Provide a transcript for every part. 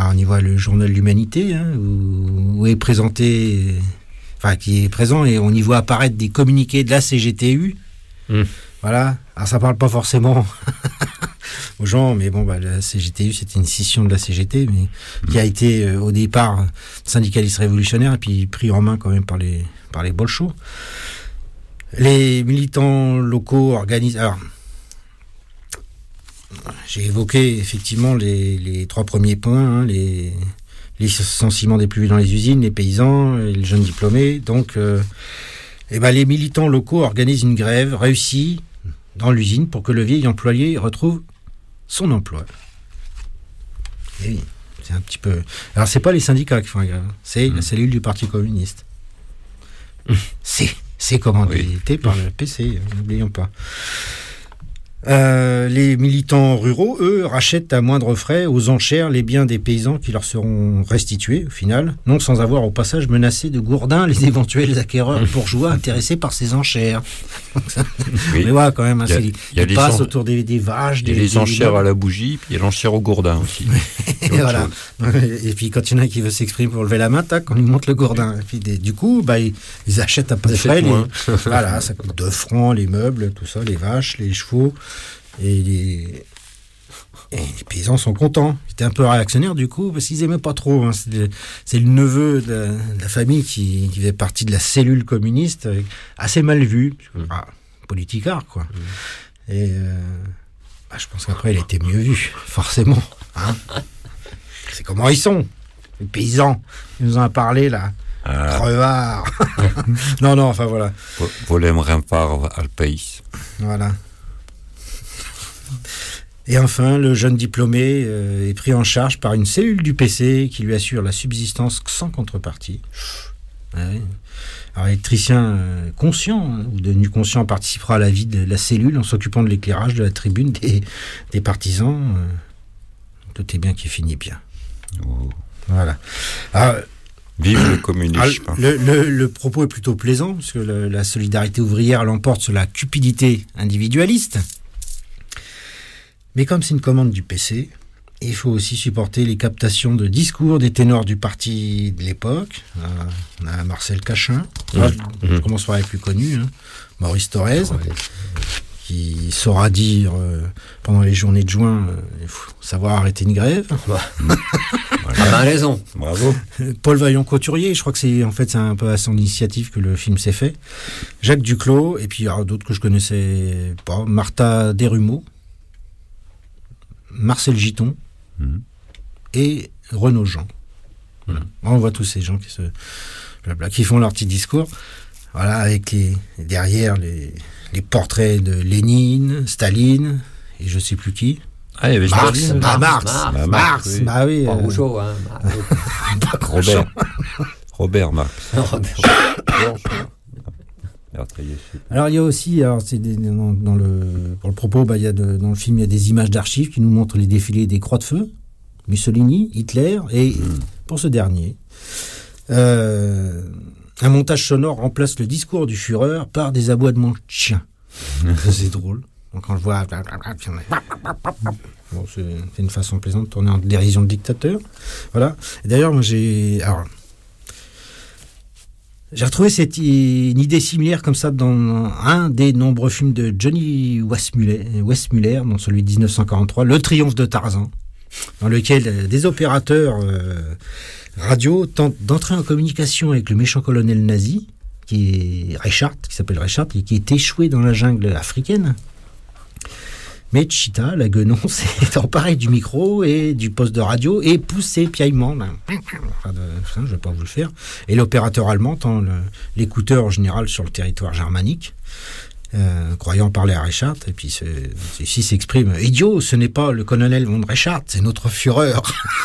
on y voit le journal de l'Humanité, hein, où est présenté, qui est présent, et on y voit apparaître des communiqués de la CGTU. Voilà. Alors ça parle pas forcément aux gens, mais bon, la CGTU, c'était une scission de la CGT, mais qui a été au départ syndicaliste révolutionnaire, et puis pris en main quand même par les bolchos. Les militants locaux organisent. Alors, j'ai évoqué effectivement les 3 premiers points, hein, les licenciements des plus vieux dans les usines, les paysans, les jeunes diplômés. Donc, les militants locaux organisent une grève réussie dans l'usine pour que le vieil employé retrouve son emploi. Et oui, c'est un petit peu. Alors, c'est pas les syndicats qui font la grève, c'est la cellule du Parti communiste. C'est commandité par le PC, n'oublions pas. Les militants ruraux, eux, rachètent à moindre frais, aux enchères, les biens des paysans qui leur seront restitués, au final, non sans avoir au passage menacé de gourdin les éventuels acquéreurs bourgeois intéressés par ces enchères. Mais voilà, quand même, ils passent autour des vaches. Il y a les enchères à la bougie, puis il y a l'enchère au gourdin aussi. Voilà. Et puis quand il y en a qui veut s'exprimer pour lever la main, tac, on lui montre le gourdin. Et puis du coup, ils achètent à peu de frais. Voilà, ça coûte 2 francs, les meubles, tout ça, les vaches, les chevaux. Et les paysans sont contents. Ils étaient un peu réactionnaires du coup, parce qu'ils n'aimaient pas trop. Hein. C'est le neveu de la famille qui faisait partie de la cellule communiste, assez mal vu. Politicard, quoi. Et je pense qu'après, il a été mieux vu, forcément. Hein. C'est comment ils sont, les paysans. Ils nous en ont parlé, là. Crevard. Non, enfin voilà. Volem rempart al pays. Voilà. Et enfin, le jeune diplômé est pris en charge par une cellule du PC qui lui assure la subsistance sans contrepartie. Alors, l'électricien conscient, ou devenu conscient, participera à la vie de la cellule en s'occupant de l'éclairage de la tribune des partisans. Tout est bien qui finit bien. Oh. Voilà. Alors, vive le communisme. Le propos est plutôt plaisant, parce que la solidarité ouvrière l'emporte sur la cupidité individualiste. Mais comme c'est une commande du PC, il faut aussi supporter les captations de discours des ténors du parti de l'époque. On a Marcel Cachin, je commence par les plus connus, hein. Maurice Thorez, qui saura dire pendant les journées de juin, il faut savoir arrêter une grève. Ah raison, bravo. Paul Vaillant-Couturier, je crois que c'est un peu à son initiative que le film s'est fait. Jacques Duclos, et puis d'autres que je connaissais pas, Martha Desrumeaux, Marcel Giton et Renaud Jean. Voilà. On voit tous ces gens qui font leur petit discours. Voilà, avec derrière les portraits de Lénine, Staline et je sais plus qui. Ah, il y avait Marx. Oui. Bah oui. Pas Rousseau, hein. Robert Marx. Alors il y a aussi, pour le propos, dans le film il y a des images d'archives qui nous montrent les défilés des croix de feu, Mussolini, Hitler, et pour ce dernier, un montage sonore remplace le discours du Führer par des aboiements de chiens. C'est drôle. Donc quand je vois, c'est une façon plaisante de tourner en dérision de dictateur. Voilà. Et d'ailleurs, moi j'ai retrouvé une idée similaire comme ça dans un des nombreux films de Johnny Weissmuller, dans celui de 1943, Le Triomphe de Tarzan, dans lequel des opérateurs radio tentent d'entrer en communication avec le méchant colonel nazi, qui s'appelle Richard, et qui est échoué dans la jungle africaine. Mais Chita, la guenon, s'est emparé du micro et du poste de radio et pousse ses piaillements. Je ne vais pas vous le faire. Et l'opérateur allemand tend l'écouteur en général sur le territoire germanique, croyant parler à Richard. Et puis celui-ci s'exprime: « Idiot, ce n'est pas le colonel von Richard, c'est notre Führer. »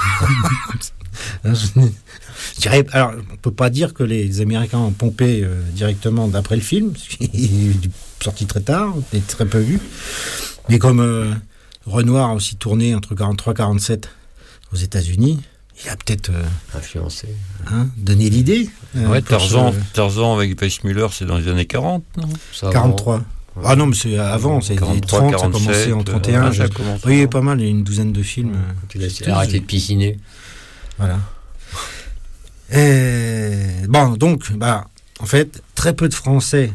Je dirais, alors, on ne peut pas dire que les Américains ont pompé directement d'après le film, parce qu'il est sorti très tard, il est très peu vu. Mais comme Renoir a aussi tourné entre 43 et 47 aux États-Unis, il a peut-être influencé, donné l'idée. Tarzan avec Weissmuller, c'est dans les années 40, non? 43. Ah non, mais c'est avant, c'est 43, 30, 47, ça a commencé en 31. ça a commencé Oui, pas mal, il y a une douzaine de films. Tu l'as arrêté de pisciner. Voilà. Bon, donc, en fait, très peu de Français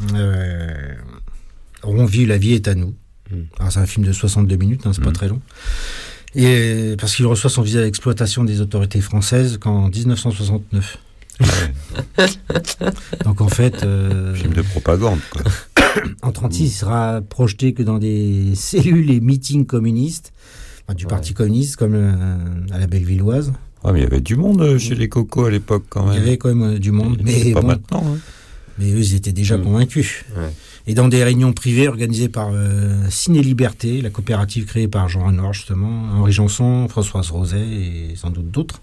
auront vu La vie est à nous. Alors, c'est un film de 62 minutes, c'est pas très long. Et parce qu'il reçoit son visa d'exploitation des autorités françaises qu'en 1969. Donc en fait... film de propagande, quoi. En 1936, il sera projeté que dans des cellules et meetings communistes, du Parti communiste, comme à la Bellevilloise. Ah, mais il y avait du monde chez les Cocos à l'époque, quand même. Il y avait quand même du monde. Mais pas maintenant. Hein. Mais eux, ils étaient déjà convaincus. Ouais. Et dans des réunions privées organisées par Ciné Liberté, la coopérative créée par Jean Renoir, justement, Henri Janson, Françoise Roset et sans doute d'autres.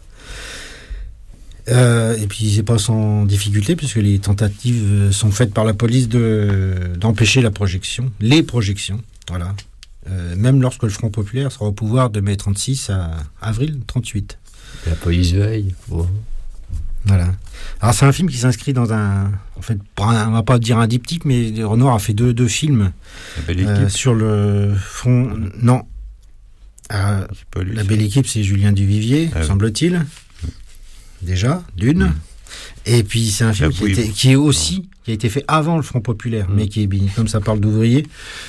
Et puis c'est pas sans difficulté, puisque les tentatives sont faites par la police d'empêcher les projections. Voilà. Même lorsque le Front Populaire sera au pouvoir de mai 36 à avril 38. La police veille. Wow. Voilà. Alors c'est un film qui s'inscrit dans on va pas dire un diptyque, mais Renoir a fait deux films sur le front. Non. La Belle Équipe, c'est Julien Duvivier, semble-t-il. Déjà, d'une. Et puis c'est un film qui a été fait avant le Front Populaire, mais qui est, comme ça parle d'ouvriers,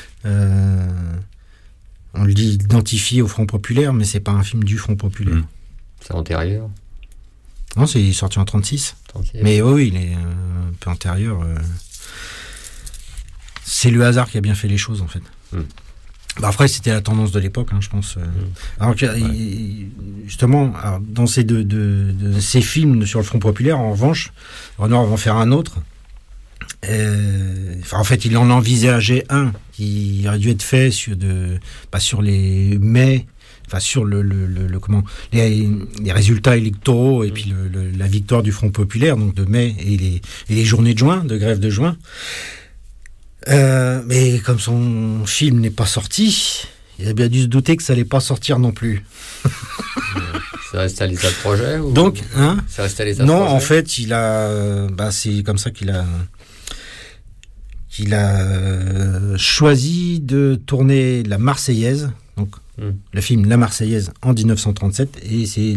on le dit identifié au Front Populaire, mais c'est pas un film du Front Populaire. C'est antérieur. Non, c'est sorti en 36. Mais oui, il est un peu antérieur. C'est le hasard qui a bien fait les choses, en fait. Après, c'était la tendance de l'époque, je pense. Alors justement, dans ces ces films sur le Front Populaire, en revanche, Renoir va en faire un autre. En fait, il en envisageait un qui aurait dû être fait sur les mai, sur les résultats électoraux et puis la victoire du Front Populaire, donc de mai, et les journées de juin, de grève de juin. Mais comme son film n'est pas sorti, il a bien dû se douter que ça allait pas sortir non plus. Ça reste à l'état de projet ou... Donc, ça reste à l'état de projet. Non, en fait, il a, c'est comme ça qu'il a choisi de tourner La Marseillaise, donc le film La Marseillaise en 1937, et c'est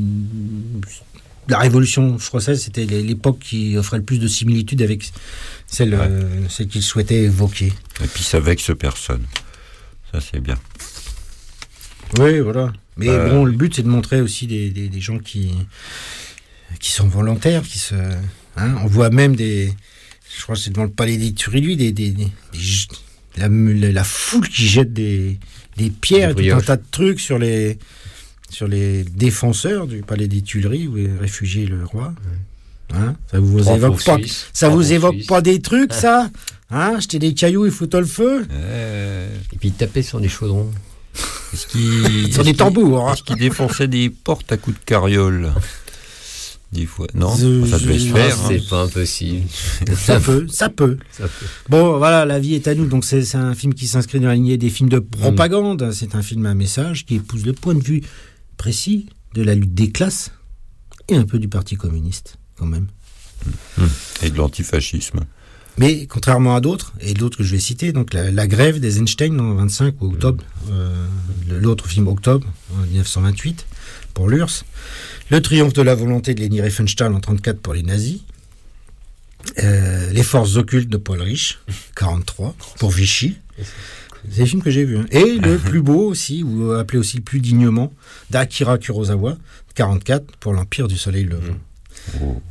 la Révolution française, c'était l'époque qui offrait le plus de similitudes avec celle qu'il souhaitait évoquer. Et puis ça vexe personne. Ça, c'est bien. Oui, voilà. Mais le but, c'est de montrer aussi des gens qui sont volontaires, on voit même je crois que c'est devant le palais des Tuileries, la foule qui jette des pierres, tout un tas de trucs sur les défenseurs du palais des Tuileries où est réfugié le roi. Ça vous évoque pas des trucs, ça jeter des cailloux et foutre le feu. Et puis taper sur des chaudrons. Sur des tambours. Est-ce qu'il défonçait des portes à coups de carriole? Des fois, non, ça devait se faire. C'est pas impossible. Ça peut. Bon, voilà, La vie est à nous. Donc c'est un film qui s'inscrit dans la lignée des films de propagande. C'est un film à message qui épouse le point de vue précis de la lutte des classes et un peu du Parti communiste, quand même. Et de l'antifascisme. Mais contrairement à d'autres, et d'autres que je vais citer, donc la grève des Einstein en 25 ou octobre, l'autre film Octobre en 1928 pour l'URSS, le triomphe de la volonté de Leni Riefenstahl en 34 pour les nazis, les forces occultes de Paul Rich, 43 pour Vichy. C'est des films que j'ai vus. Et le plus beau aussi, ou appelé aussi le plus dignement, d'Akira Kurosawa, 44 pour l'Empire du Soleil Levant.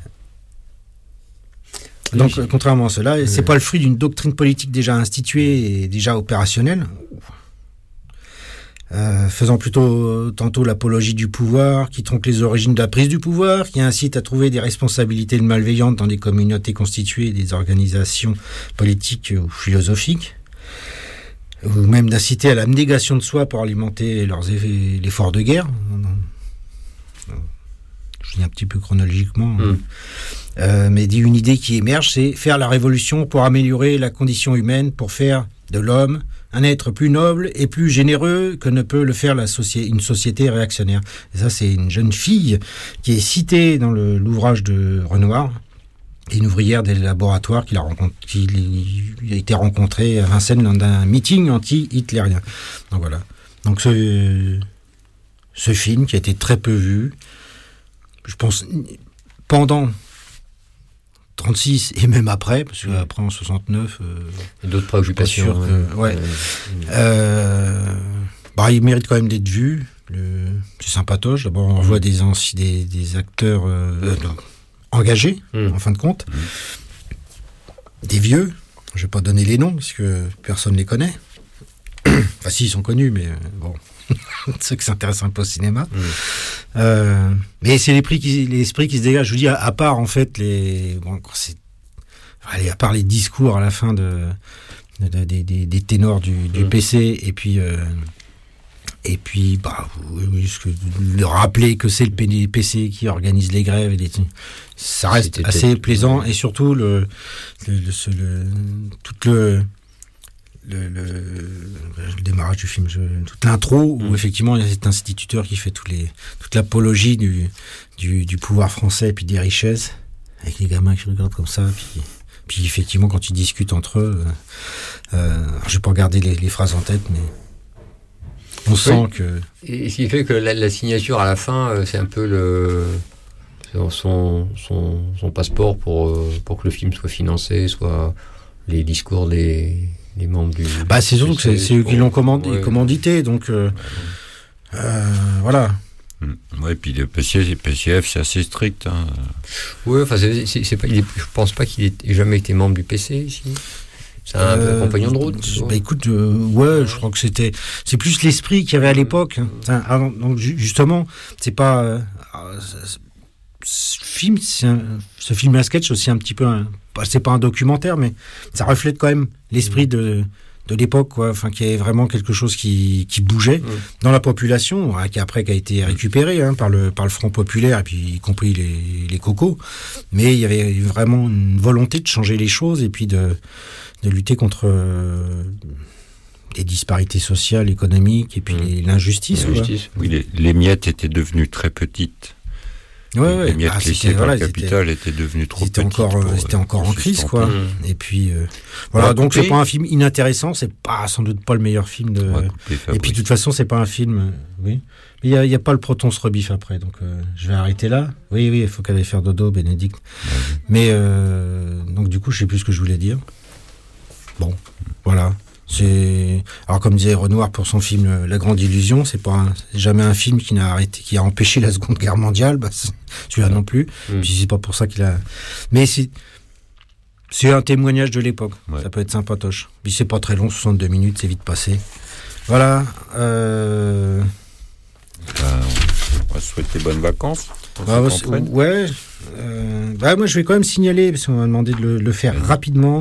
Donc, contrairement à cela, c'est pas le fruit d'une doctrine politique déjà instituée et déjà opérationnelle, faisant plutôt tantôt l'apologie du pouvoir, qui tronque les origines de la prise du pouvoir, qui incite à trouver des responsabilités malveillantes dans des communautés constituées, des organisations politiques ou philosophiques, ou même d'inciter à l'abnégation de soi pour alimenter l'effort de guerre. Je dis un petit peu chronologiquement. Mais une idée qui émerge, c'est faire la révolution pour améliorer la condition humaine, pour faire de l'homme un être plus noble et plus généreux que ne peut le faire une société réactionnaire. Et ça, c'est une jeune fille qui est citée dans l'ouvrage de Renoir, une ouvrière des laboratoires qui a été rencontrée à Vincennes lors d'un meeting anti-hitlérien. Donc voilà. Donc ce film qui a été très peu vu, je pense, pendant 36 et même après, parce qu'après en 69... d'autres préoccupations. Il mérite quand même d'être vu. C'est sympatoche. D'abord, on voit des acteurs engagés, en fin de compte. Des vieux. Je ne vais pas donner les noms, parce que personne ne les connaît. Enfin, si, ils sont connus, mais bon... ceux qui s'intéressent un peu au cinéma. Mais c'est l'esprit qui se dégage. Je vous dis, à part, en fait, à part les discours à la fin des ténors du PC, et puis de rappeler que c'est le PC qui organise les grèves, ça reste assez plaisant, et surtout le démarrage du film, toute l'intro où effectivement il y a cet instituteur qui fait toute l'apologie du pouvoir français et puis des richesses, avec les gamins qui regardent comme ça, puis effectivement quand ils discutent entre eux, je vais pas regarder les phrases en tête, mais on sent que... Et ce qui fait que la signature à la fin, c'est un peu son passeport pour que le film soit financé, soit les discours des membres du... c'est surtout que c'est eux qui l'ont commandité, donc voilà. Ouais, puis le PCF, c'est assez strict. Hein. Oui, enfin, je pense pas qu'il ait jamais été membre du PC ici. C'est un compagnon de route. Écoute, je crois que c'est plus l'esprit qu'il y avait à l'époque. Donc justement, c'est pas ce film à sketch aussi un petit peu c'est pas un documentaire, mais ça reflète quand même l'esprit de l'époque, quoi. Enfin, qui est vraiment quelque chose qui bougeait dans la population, qui a été récupéré par le Front populaire, et puis y compris les cocos. Mais il y avait vraiment une volonté de changer les choses, et puis de lutter contre les disparités sociales, économiques, et puis l'injustice. Oui, les miettes étaient devenues très petites. Les miettes laissées par le capital étaient devenues trop petites. C'était encore en crise, quoi. Et puis, donc c'est pas un film inintéressant, c'est sans doute pas le meilleur film de... Et puis, de toute façon, c'est pas un film... Oui. Il y a pas le Proton se rebiffe après, donc je vais arrêter là. Oui, il faut qu'elle aille faire dodo, Bénédicte. Mais, donc du coup, je sais plus ce que je voulais dire. Bon, voilà. Alors comme disait Renoir pour son film La Grande Illusion, c'est jamais un film qui a empêché la Seconde Guerre mondiale, celui-là non plus. Puis c'est pas pour ça qu'il a... Mais c'est un témoignage de l'époque. Ça peut être sympatoche. Puis c'est pas très long, 62 minutes, c'est vite passé. Voilà. On va souhaiter bonnes vacances. Moi je vais quand même signaler, parce qu'on m'a demandé de le faire rapidement.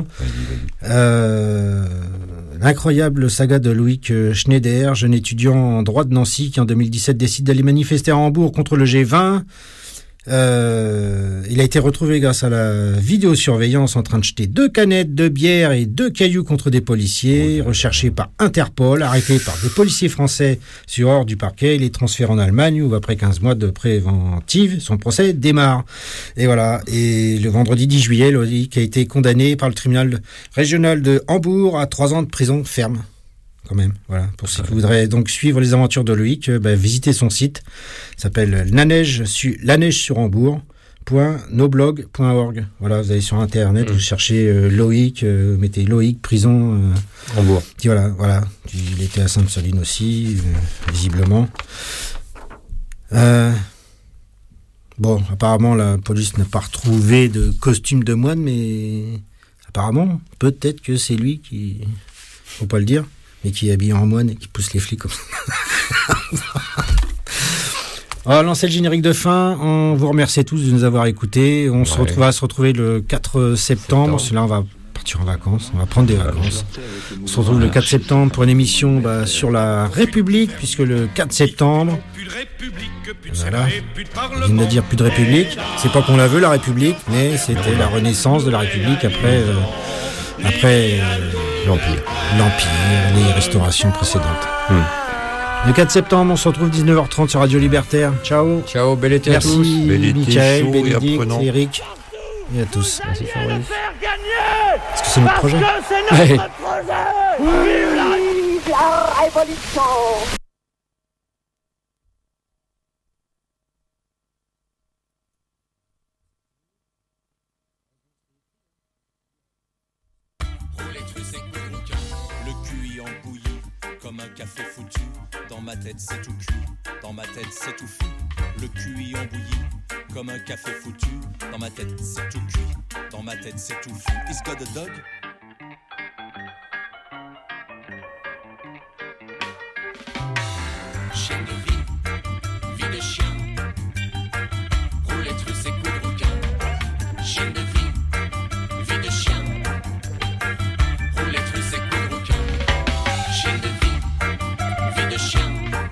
L'incroyable saga de Loïc Schneider, jeune étudiant en droit de Nancy, qui en 2017 décide d'aller manifester à Hambourg contre le G20. Il a été retrouvé grâce à la vidéosurveillance en train de jeter 2 canettes de bière et 2 cailloux contre des policiers, recherché par Interpol, arrêté par des policiers français sur ordre du parquet. Il est transféré en Allemagne où, après 15 mois de préventive, son procès démarre. Et voilà. Et le vendredi 10 juillet, Loïc a été condamné par le tribunal régional de Hambourg à 3 ans de prison ferme. Quand même, voilà. Pour ceux qui voudraient donc suivre les aventures de Loïc, visitez son site. Il s'appelle La Neige sur Hambourg.noblog.org. Voilà, vous allez sur Internet, vous cherchez Loïc, vous mettez Loïc prison Hambourg. Puis voilà. Il était à Sainte-Soline aussi, visiblement. Bon, apparemment la police n'a pas retrouvé de costume de moine, mais apparemment, peut-être que c'est lui qui, faut pas le dire, mais qui est habillé en moine et qui pousse les flics comme ça. On va lancer le générique de fin. On vous remercie tous de nous avoir écoutés. On va se retrouver le 4 septembre. Celui-là, on va partir en vacances. On va prendre des vacances. On se retrouve le 4 septembre pour une émission sur la République, puisque le 4 septembre... Voilà. On vient de dire plus de République. C'est pas qu'on la veut, la République, mais c'était la renaissance de la République après l'Empire, les restaurations précédentes. Le 4 septembre, on se retrouve 19h30 sur Radio Libertaire. Ciao. Ciao, bel été à tous. Merci Michael, Bénédicte, Eric et à tous. Merci Fabrice. Est-ce que c'est notre projet? Vive la révolution. comme un café foutu. Dans ma tête c'est tout cuit, dans ma tête c'est tout fou. Le QI en bouillie, comme un café foutu. Dans ma tête c'est tout cuit, dans ma tête c'est tout fou. Is God a dog? Chaîne de vie, vie de chien. Roulette russe et coup de requin. Chaîne de vie, vie de chien. Roulette russe et coup de requin. Chaîne de vie, vie de chien.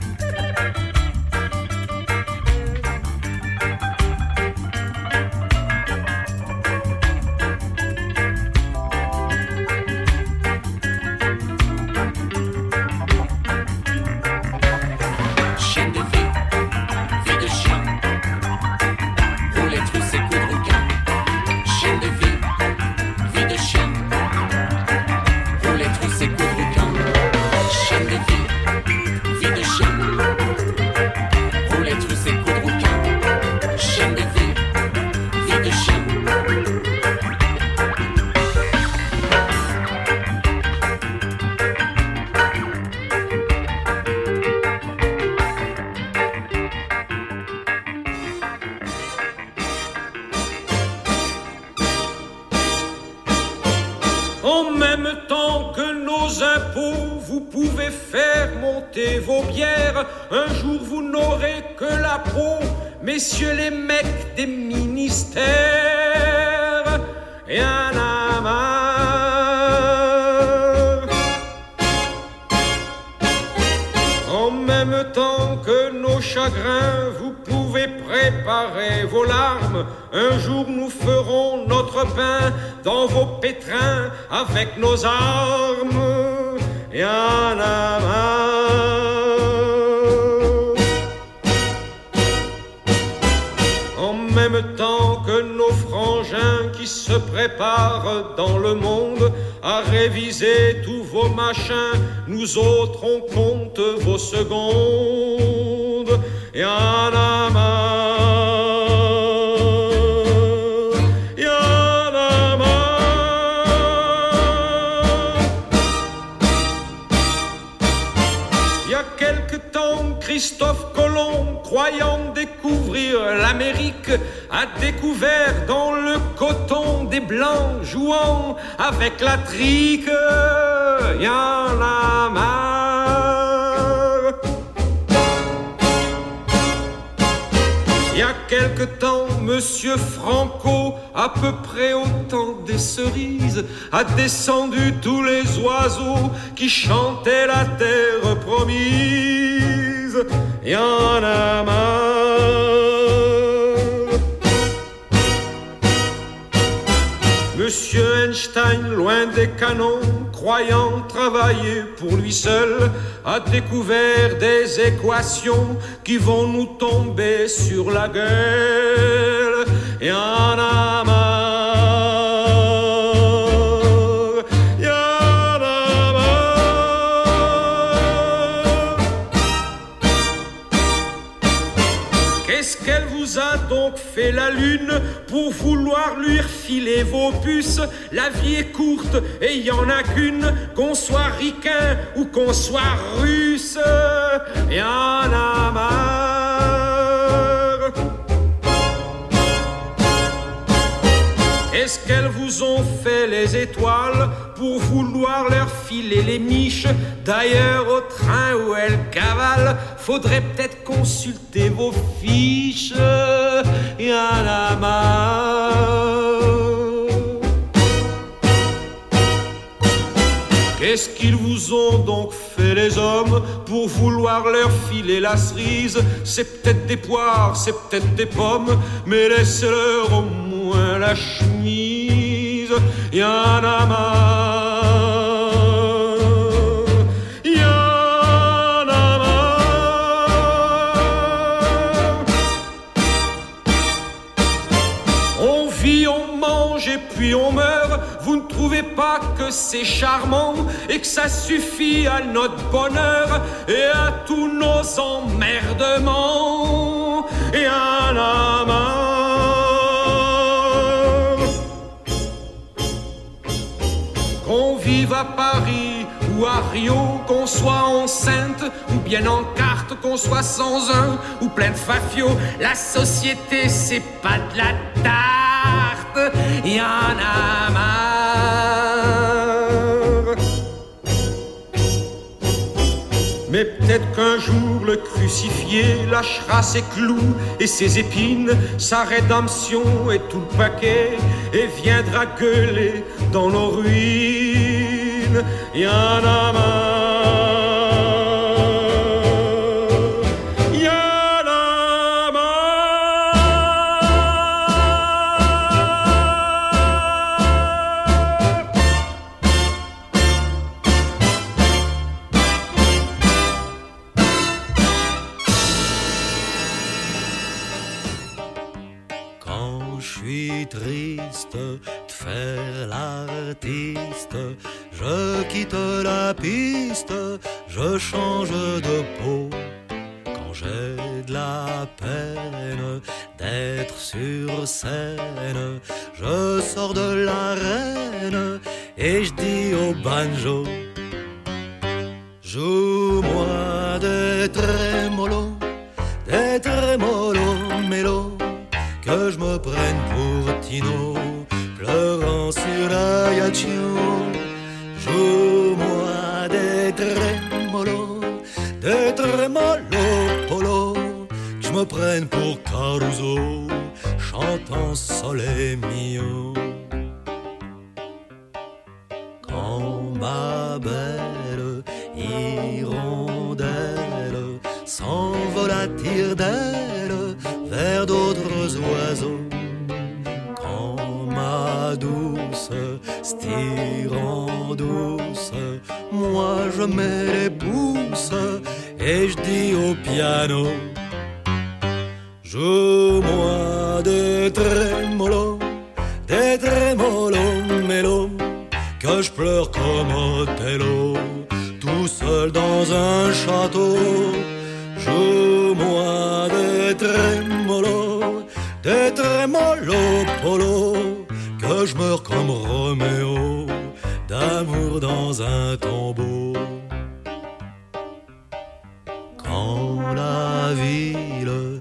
Un jour vous n'aurez que la peau, messieurs les mecs des ministères, et un à marre. En même temps que nos chagrins, vous pouvez préparer vos larmes. Un jour nous ferons notre pain dans vos pétrins avec nos armes, et un à marre. En même temps que nos frangins qui se préparent dans le monde à réviser tous vos machins, nous autres on compte vos secondes, et en a marre, y en a marre. Il y a quelque temps, Christophe Colomb, croyant découvrir l'Amérique, a découvert dans le coton des blancs jouant avec la trique. Y en a marre. Il y a quelque temps, Monsieur Franco, à peu près au temps des cerises, a descendu tous les oiseaux qui chantaient la terre promise. Y en a marre. Monsieur Einstein, loin des canons, croyant travailler pour lui seul, a découvert des équations qui vont nous tomber sur la gueule. Y en a marre. Y en a marre. Qu'est-ce qu'elle vous a donc fait la lune pour vouloir lui refiler vos puces? La vie est courte et y en a qu'une, qu'on soit ricain ou qu'on soit russe. Y en a marre. Qu'est-ce qu'elles vous ont fait les étoiles pour vouloir leur filer les miches? D'ailleurs au train où elles cavalent, faudrait peut-être consulter vos fiches. Y en a marre. Qu'est-ce qu'ils vous ont donc fait les hommes pour vouloir leur filer la cerise? C'est peut-être des poires, c'est peut-être des pommes, mais laissez-leur au moins la chemise. Y en a marre. Y en a marre. On vit, on mange et puis on meurt. Vous ne trouvez pas que c'est charmant et que ça suffit à notre bonheur et à tous nos emmerdements? Et en a marre. Qu'on vive à Paris ou à Rio, qu'on soit enceinte ou bien en carte, qu'on soit sans un ou plein de fafios. La société, c'est pas de la tarte, y en a marre. Mais peut-être qu'un jour le crucifié lâchera ses clous et ses épines, sa rédemption et tout le paquet, et viendra gueuler dans nos ruines. Y en a marre. Y en a marre. Quand je suis triste de faire l'artiste, je quitte la piste, je change de peau. Quand j'ai de la peine d'être sur scène, je sors de l'arène et je dis au banjo: joue-moi des trémolos, mélo, que je me prenne pour Tino, pleurant sur Ajaccio. Joue-moi des trémolos, polo, que je me prenne pour Caruso, chantant Sole mio. Quand ma belle hirondelle s'envole à tire d'aile vers d'autres oiseaux, quand ma douce stire en douce, moi je mets les pouces et je dis au piano: joue-moi des trémolos, mélo, que je pleure comme Othello, tout seul dans un château. Joue-moi des trémolos, polo, que je meurs comme Roméo, d'amour dans un tombeau. Quand la ville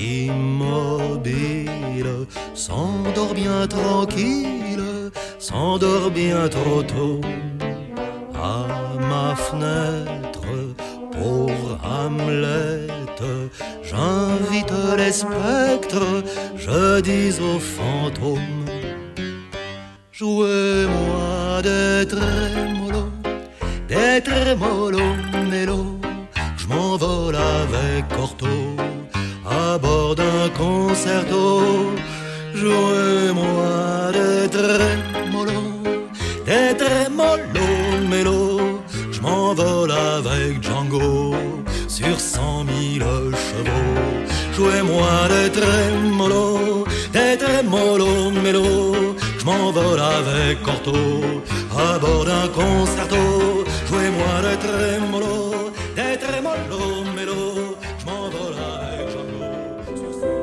immobile s'endort bien tranquille, s'endort bien trop tôt, à ma fenêtre, pauvre Hamlet, j'invite les spectres, je dis aux fantômes: jouez-moi des trémolos, mélo, je m'envole avec Corto, à bord d'un concerto. Jouez-moi des trémolos, mélo, je m'envole avec Django, sur 100 000 chevaux. Jouez-moi des trémolos, mélo, je m'envole avec Corto, à bord d'un concerto. Jouez-moi des trémolos, mélo, je m'envole avec Django, sur 100 000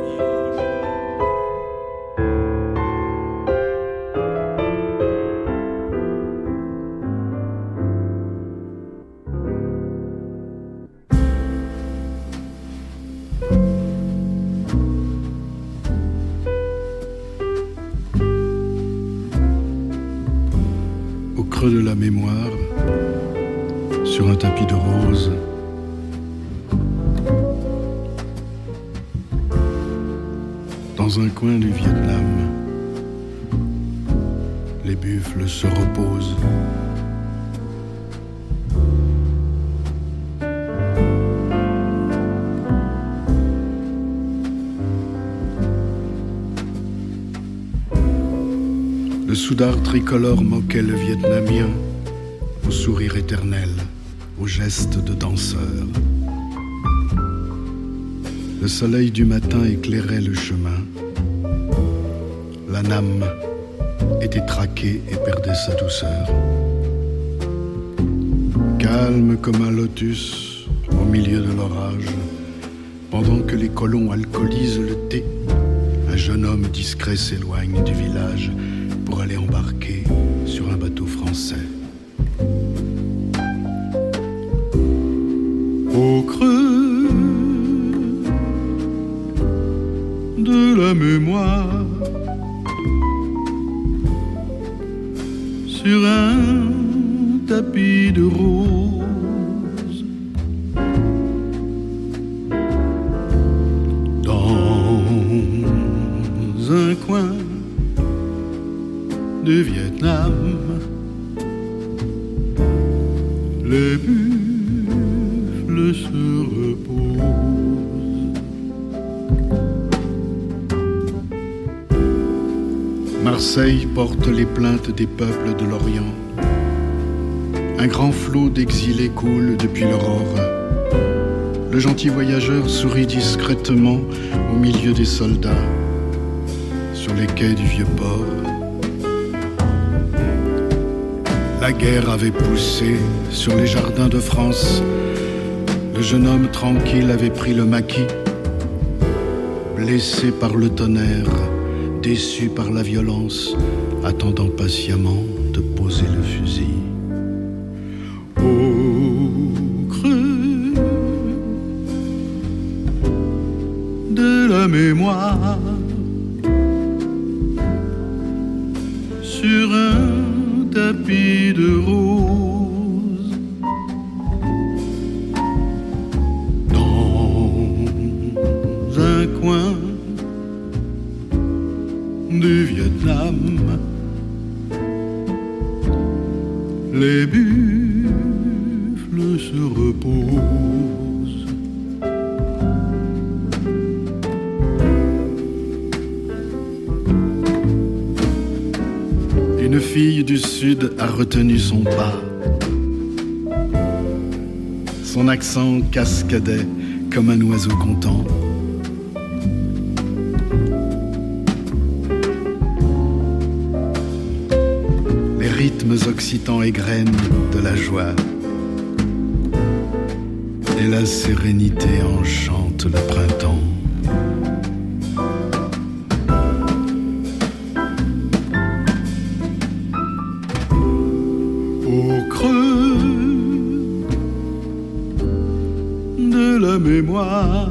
creux de la mémoire, sur un tapis de rose, dans un coin du Vietnam, les buffles se reposent. Le soudard tricolore moquait le Vietnamien au sourire éternel, au geste de danseur. Le soleil du matin éclairait le chemin. La Nam était traquée et perdait sa douceur. Calme comme un lotus au milieu de l'orage, pendant que les colons alcoolisent le thé, un jeune homme discret s'éloigne du village pour aller embarquer sur un bateau français. Au creux de la mémoire, sur un tapis de rose, dans un coin du Vietnam, les buffles se reposent. Marseille porte les plaintes des peuples de l'Orient. Un grand flot d'exilés coule depuis l'aurore. Le gentil voyageur sourit discrètement au milieu des soldats sur les quais du vieux port. La guerre avait poussé sur les jardins de France. Le jeune homme tranquille avait pris le maquis. Blessé par le tonnerre, déçu par la violence, attendant patiemment de poser le fusil. Au creux de la mémoire, sur un tapis de rose, dans un coin du Vietnam, les buffles se reposent. Une fille du Sud a retenu son pas. Son accent cascadait comme un oiseau content. Les rythmes occitans égrènent de la joie. Et la sérénité enchante le printemps. Au creux de la mémoire,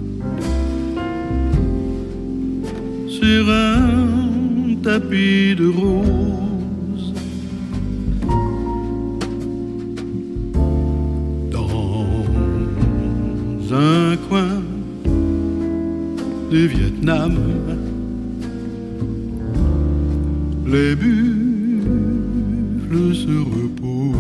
sur un tapis de rose, dans un coin du Vietnam, les buffles se reposent.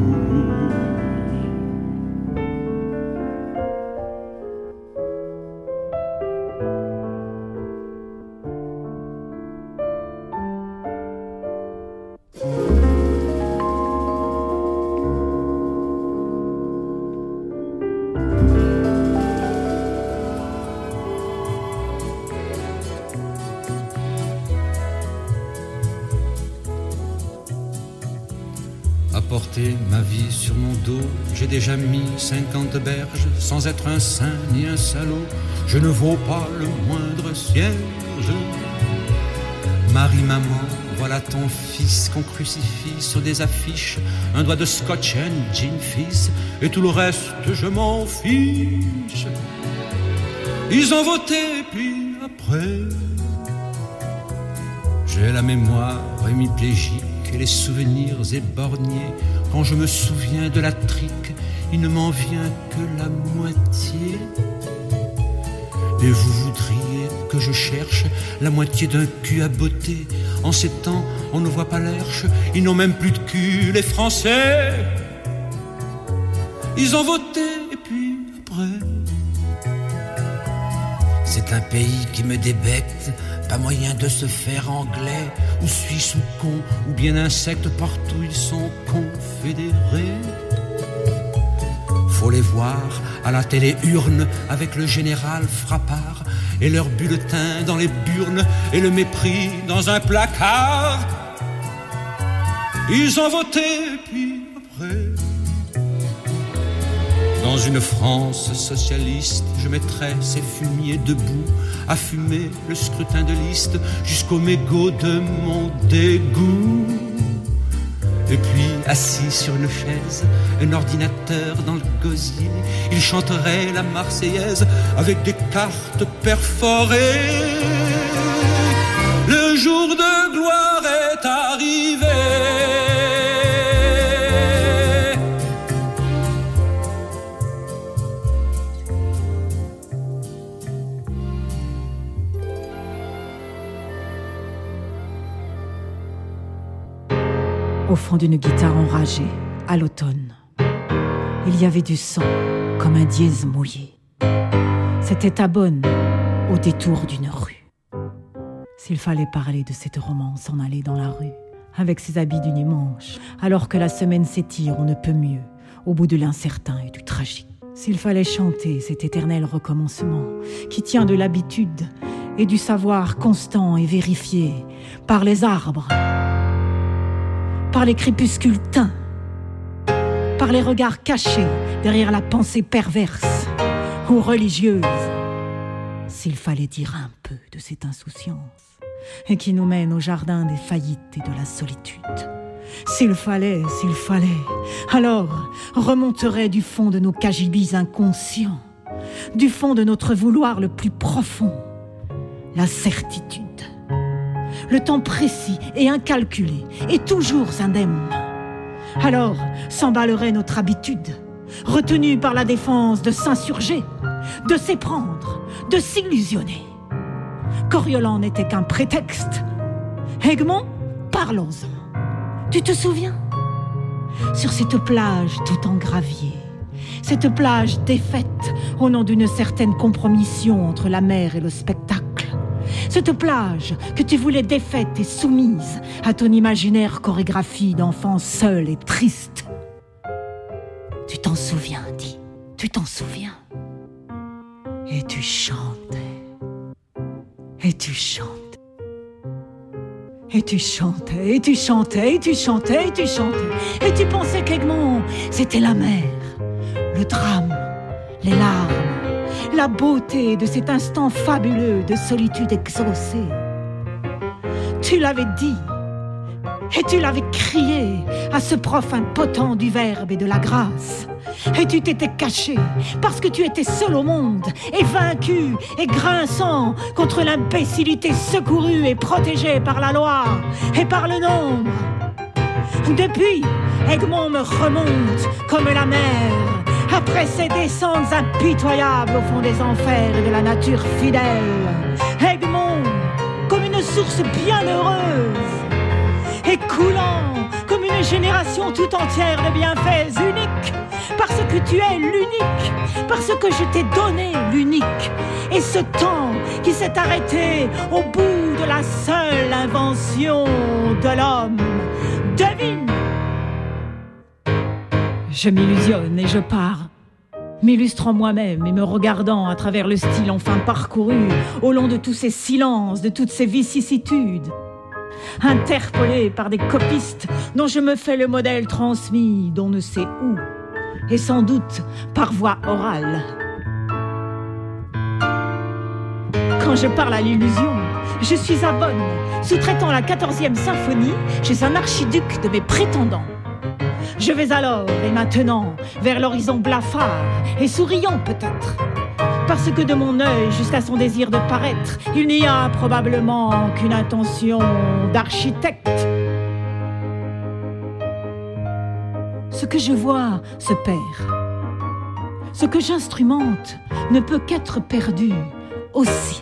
Apporter ma vie sur mon dos, j'ai déjà mis 50 berges, sans être un saint ni un salaud, je ne vaux pas le moindre cierge. Marie, maman, voilà ton fils qu'on crucifie sur des affiches, un doigt de scotch and gin fizz, et tout le reste je m'en fiche. Ils ont voté, puis après, j'ai la mémoire hémiplégique et les souvenirs éborgnés. Quand je me souviens de la trique, il ne m'en vient que la moitié. Et vous voudriez que je cherche la moitié d'un cul à botter. En ces temps, on ne voit pas l'herche, ils n'ont même plus de cul, les Français. Ils ont voté, et puis après, c'est un pays qui me débecte. Pas moyen de se faire anglais, ou suisse ou con, ou bien insecte, partout ils sont confédérés. Faut les voir à la télé-urne avec le général Frappard et leur bulletin dans les burnes et le mépris dans un placard. Ils ont voté, puis après, dans une France socialiste, je mettrai ces fumiers debout à fumer le scrutin de liste jusqu'au mégot de mon dégoût. Et puis, assis sur une chaise, un ordinateur dans le gosier, il chanterait la Marseillaise avec des cartes perforées. Le jour de gloire est arrivé. Au fond d'une guitare enragée, à l'automne, il y avait du sang comme un dièse mouillé. C'était Tabonne, au détour d'une rue. S'il fallait parler de cette romance en aller dans la rue, avec ses habits du dimanche, alors que la semaine s'étire, on ne peut mieux, au bout de l'incertain et du tragique. S'il fallait chanter cet éternel recommencement, qui tient de l'habitude et du savoir constant et vérifié par les arbres, par les crépuscules teints, par les regards cachés derrière la pensée perverse ou religieuse. S'il fallait dire un peu de cette insouciance et qui nous mène au jardin des faillites et de la solitude. S'il fallait, alors remonterait du fond de nos cagibis inconscients, du fond de notre vouloir le plus profond, la certitude. Le temps précis et incalculé et toujours indemne. Alors s'emballerait notre habitude, retenue par la défense de s'insurger, de s'éprendre, de s'illusionner. Coriolan n'était qu'un prétexte. Egmont, parlons-en. Tu te souviens ? Sur cette plage tout en gravier, cette plage défaite au nom d'une certaine compromission entre la mer et le spectacle. Cette plage que tu voulais défaite et soumise à ton imaginaire chorégraphie d'enfant seul et triste. Tu t'en souviens, dis, tu t'en souviens. Et tu chantais. Et tu chantais. Et tu chantais, et tu chantais, et tu chantais, et tu chantais. Et tu pensais qu'Egmont, c'était la mer, le drame, les larmes, la beauté de cet instant fabuleux de solitude exaucée. Tu l'avais dit, et tu l'avais crié à ce prof impotent du verbe et de la grâce. Et tu t'étais caché parce que tu étais seul au monde et vaincu et grinçant contre l'imbécilité secourue et protégée par la loi et par le nombre. Depuis, Egmont me remonte comme la mer après ses descentes impitoyables au fond des enfers et de la nature fidèle. Egmont comme une source bienheureuse et coulant comme une génération tout entière de bienfaits uniques. Parce que tu es l'unique, parce que je t'ai donné l'unique. Et ce temps qui s'est arrêté au bout de la seule invention de l'homme. Devine! Je m'illusionne et je pars, m'illustrant moi-même et me regardant à travers le style enfin parcouru, au long de tous ces silences, de toutes ces vicissitudes. Interpellé par des copistes dont je me fais le modèle transmis d'on ne sait où. Et sans doute par voie orale. Quand je parle à l'illusion, je suis à Bonn, sous-traitant la 14e symphonie chez un archiduc de mes prétendants. Je vais alors et maintenant vers l'horizon blafard et souriant peut-être, parce que de mon œil jusqu'à son désir de paraître, il n'y a probablement qu'une intention d'architecte. Ce que je vois se perd. Ce que j'instrumente ne peut qu'être perdu aussi.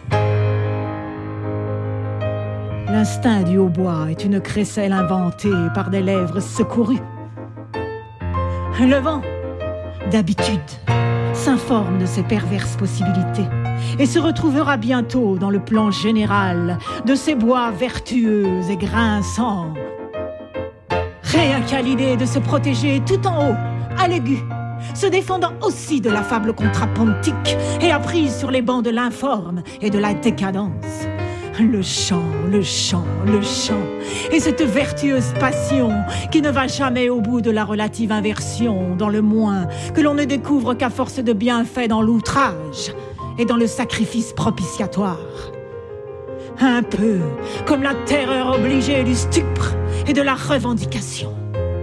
L'instinct du hautbois est une crécelle inventée par des lèvres secourues. Le vent, d'habitude, s'informe de ces perverses possibilités et se retrouvera bientôt dans le plan général de ces bois vertueux et grinçants. Rien qu'à l'idée de se protéger tout en haut, à l'aigu, se défendant aussi de la fable contrapontique et apprise sur les bancs de l'informe et de la décadence. Le chant, le chant, le chant, et cette vertueuse passion qui ne va jamais au bout de la relative inversion, dans le moins que l'on ne découvre qu'à force de bienfaits dans l'outrage et dans le sacrifice propitiatoire. Un peu comme la terreur obligée du stupre et de la revendication.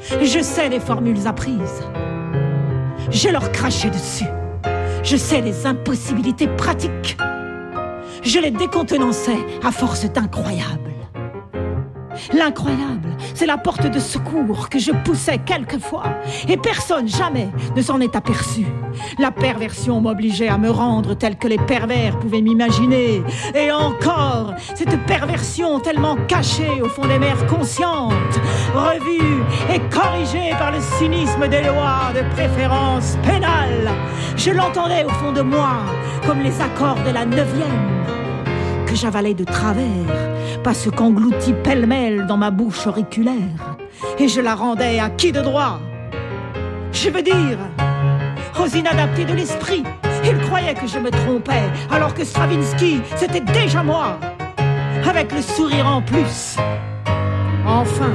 Je sais les formules apprises. Je leur crachais dessus. Je sais les impossibilités pratiques. Je les décontenançais à force d'incroyable. L'incroyable, c'est la porte de secours que je poussais quelquefois et personne jamais ne s'en est aperçu. La perversion m'obligeait à me rendre tel que les pervers pouvaient m'imaginer. Et encore, cette perversion tellement cachée au fond des mers conscientes, revue et corrigée par le cynisme des lois de préférence pénale, je l'entendais au fond de moi comme les accords de la 9e. Que j'avalais de travers, parce qu'englouti pêle-mêle dans ma bouche auriculaire, et je la rendais à qui de droit? Je veux dire, aux inadaptés de l'esprit. Ils croyaient que je me trompais, alors que Stravinsky, c'était déjà moi, avec le sourire en plus. Enfin,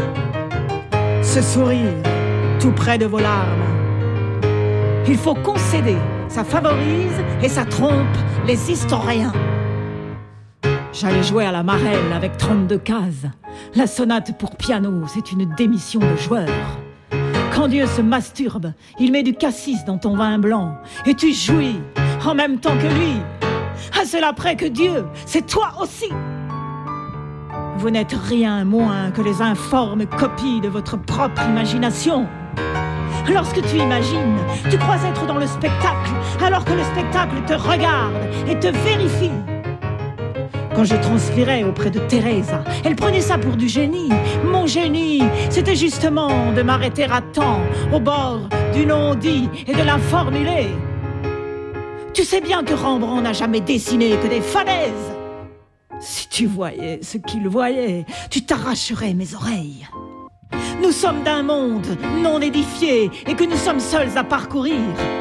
ce sourire, tout près de vos larmes. Il faut concéder, ça favorise et ça trompe les historiens. J'allais jouer à la Marelle avec 32 cases. La sonate pour piano, c'est une démission de joueur. Quand Dieu se masturbe, il met du cassis dans ton vin blanc et tu jouis en même temps que lui. À cela près que Dieu, c'est toi aussi. Vous n'êtes rien moins que les informes copies de votre propre imagination. Lorsque tu imagines, tu crois être dans le spectacle, alors que le spectacle te regarde et te vérifie. Quand je transpirais auprès de Teresa, elle prenait ça pour du génie. Mon génie, c'était justement de m'arrêter à temps, au bord du non-dit et de l'informulé. Tu sais bien que Rembrandt n'a jamais dessiné que des falaises. Si tu voyais ce qu'il voyait, tu t'arracherais mes oreilles. Nous sommes d'un monde non édifié et que nous sommes seuls à parcourir.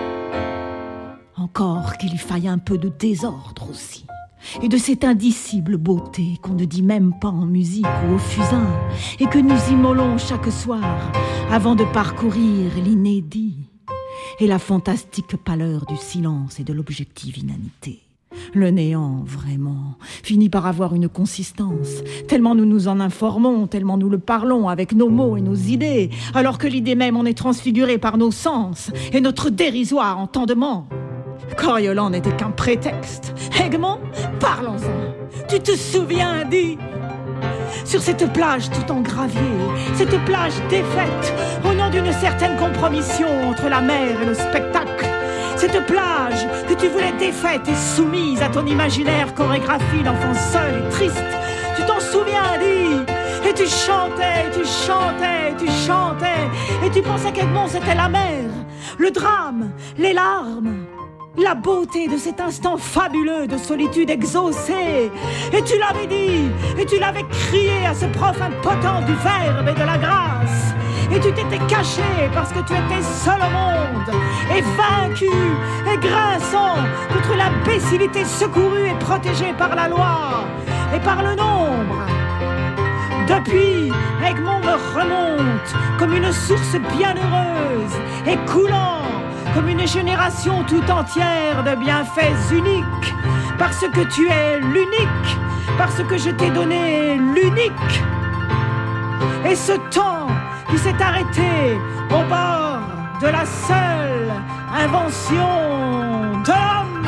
Encore qu'il y faille un peu de désordre aussi. Et de cette indicible beauté qu'on ne dit même pas en musique ou au fusain, et que nous immolons chaque soir avant de parcourir l'inédit et la fantastique pâleur du silence et de l'objective inanité. Le néant, vraiment, finit par avoir une consistance, tellement nous nous en informons, tellement nous le parlons avec nos mots et nos idées, alors que l'idée même en est transfigurée par nos sens et notre dérisoire entendement. Coriolan n'était qu'un prétexte. Egmont, parlons-en. Tu te souviens, dis, sur cette plage tout en gravier, cette plage défaite, au nom d'une certaine compromission entre la mer et le spectacle, cette plage que tu voulais défaite et soumise à ton imaginaire chorégraphie d'enfant seul et triste, tu t'en souviens, dis, et tu chantais, tu chantais, tu chantais, et tu pensais qu'Egmont c'était la mer, le drame, les larmes, la beauté de cet instant fabuleux de solitude exaucée. Et tu l'avais dit, et tu l'avais crié à ce prof impotent du verbe et de la grâce. Et tu t'étais caché parce que tu étais seul au monde, et vaincu, et grinçant contre l'imbécilité secourue et protégée par la loi et par le nombre. Depuis, Egmont me remonte comme une source bienheureuse et coulant comme une génération tout entière de bienfaits uniques, parce que tu es l'unique, parce que je t'ai donné l'unique. Et ce temps qui s'est arrêté au bord de la seule invention de l'homme.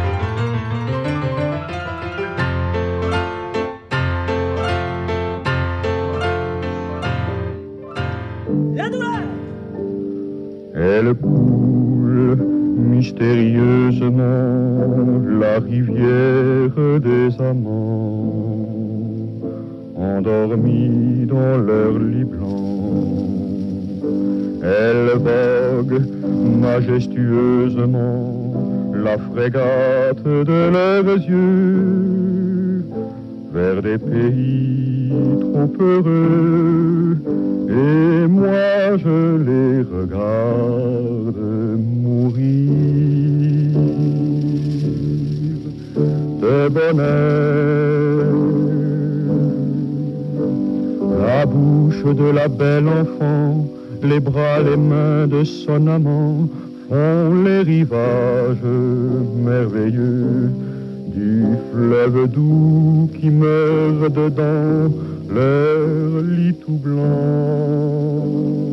La douleur. Elle coule mystérieusement la rivière des amants, endormis dans leur lit blanc. Elle vogue majestueusement la frégate de leurs yeux vers des pays trop heureux. Et moi je les regarde mourir de bonheur. La bouche de la belle enfant, les bras, les mains de son amant font les rivages merveilleux du fleuve doux qui meurt dedans leur lit tout blanc.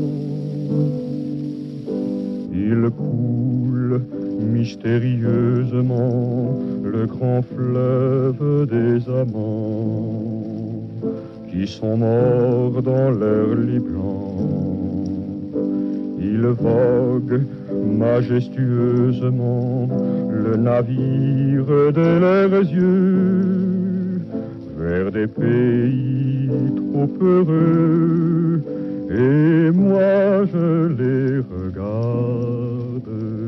Il coule mystérieusement le grand fleuve des amants qui sont morts dans leur lit blanc. Il vogue majestueusement le navire de leurs yeux vers des pays trop heureux, et moi je les regarde.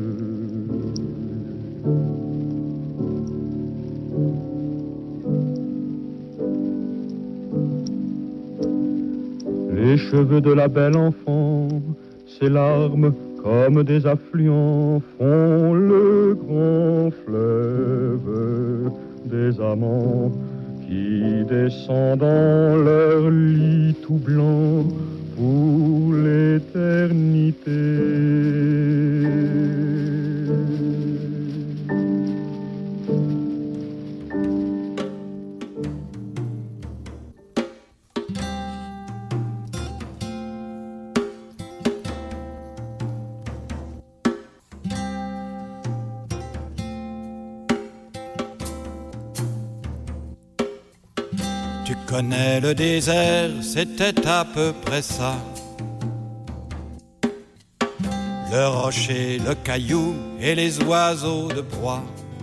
Les cheveux de la belle enfant, ses larmes comme des affluents font le grand fleuve des amants qui descend dans leur lit tout blanc pour l'éternité. Tu connais le désert, c'était à peu près ça. Le rocher, le caillou et les oiseaux de proie.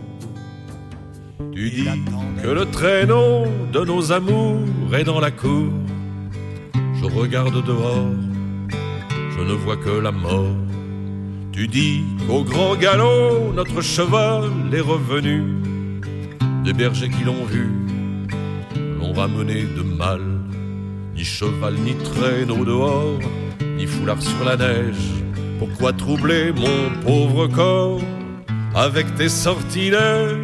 Tu dis que le traîneau de nos amours est dans la cour. Je regarde dehors, je ne vois que la mort. Tu dis qu'au grand galop, notre cheval est revenu. Des bergers qui l'ont vu l'ont ramené de mal. Ni cheval, ni traîneau dehors, ni foulard sur la neige. Pourquoi troubler mon pauvre corps avec tes sortilèges?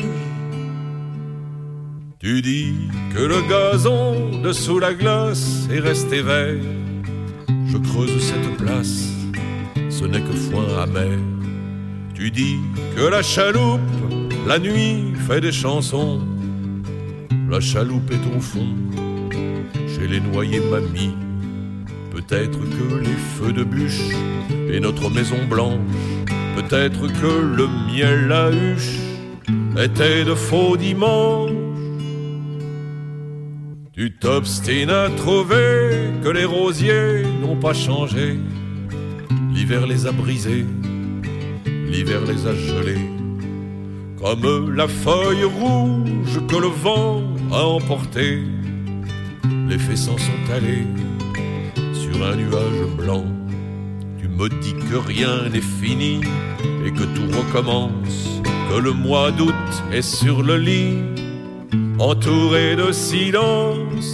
Tu dis que le gazon dessous la glace est resté vert. Je creuse cette place, ce n'est que foin amer. Tu dis que la chaloupe, la nuit, fait des chansons. La chaloupe est au fond, chez les noyés mamie. Peut-être que les feux de bûche et notre maison blanche, peut-être que le miel à huche était de faux dimanches. Tu t'obstines à trouver que les rosiers n'ont pas changé. L'hiver les a brisés, l'hiver les a gelés. Comme la feuille rouge que le vent a emportée, les fées s'en sont allés sur un nuage blanc. Tu me dis que rien n'est fini et que tout recommence, que le mois d'août est sur le lit, entouré de silence.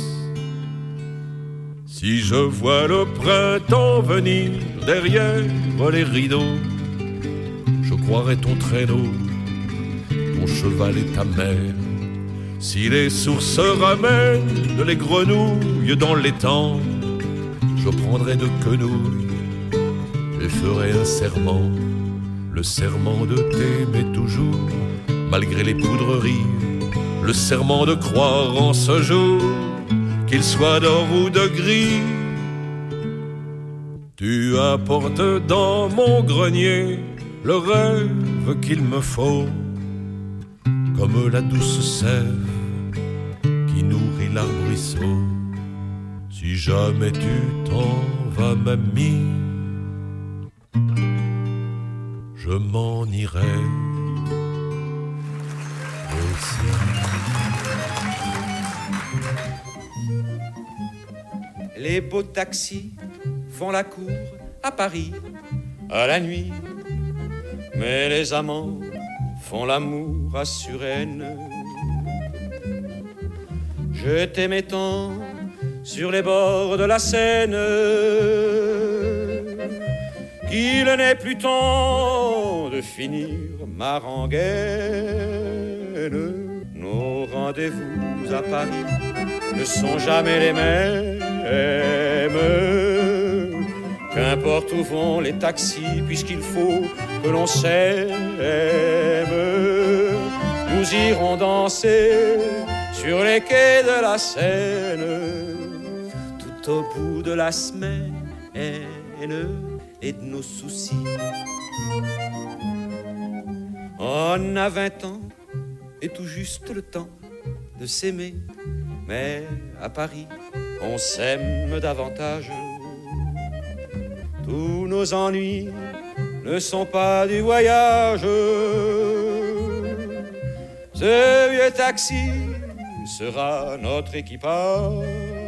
Si je vois le printemps venir derrière les rideaux, je croirai ton traîneau, ton cheval et ta mère. Si les sources ramènent les grenouilles dans l'étang, je prendrai de quenouilles et ferai un serment, le serment de t'aimer toujours, malgré les poudreries, le serment de croire en ce jour, qu'il soit d'or ou de gris. Tu apportes dans mon grenier le rêve qu'il me faut, comme la douce sève qui nourrit l'arbrisseau. Si jamais tu t'en vas, mamie, je m'en irai aussi. Les beaux taxis font la cour à Paris à la nuit, mais les amants font l'amour à Suresnes. Je t'aimais tant sur les bords de la Seine qu'il n'est plus temps de finir ma rengaine. Nos rendez-vous à Paris ne sont jamais les mêmes. Qu'importe où vont les taxis, puisqu'il faut que l'on s'aime. Nous nous irons danser sur les quais de la Seine, tout au bout de la semaine et de nos soucis. On a 20 ans et tout juste le temps de s'aimer, mais à Paris, on s'aime davantage. Tous nos ennuis ne sont pas du voyage. Ce vieux taxi sera notre équipage.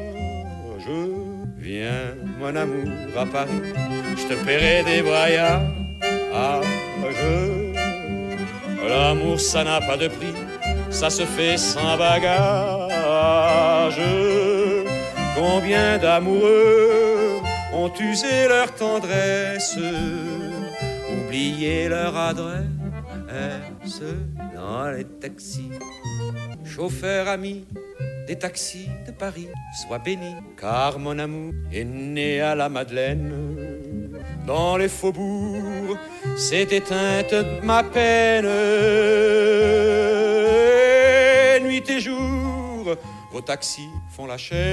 Viens, mon amour, à Paris, je te paierai des voyages. L'amour, ça n'a pas de prix, ça se fait sans bagage. Combien d'amoureux ont usé leur tendresse, oublié leur adresse dans les taxis. Chauffeur ami des taxis de Paris, sois béni, car mon amour est né à la Madeleine. Dans les faubourgs s'est éteinte ma peine. Nuit et jour, vos taxis font la chaîne.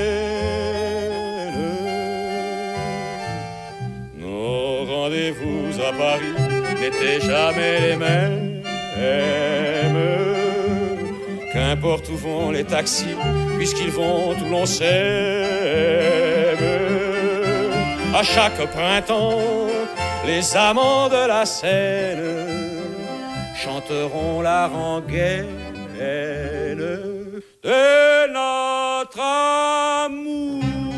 Nos rendez-vous à Paris n'étaient jamais les mêmes. Qu'importe où vont les taxis, puisqu'ils vont où l'on s'aime. À chaque printemps, les amants de la Seine chanteront la rengaine de notre amour.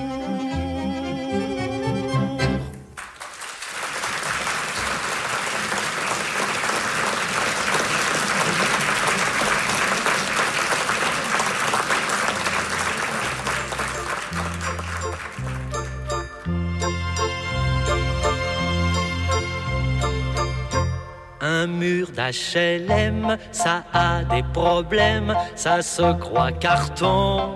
Un mur d'HLM, ça a des problèmes, ça se croit carton.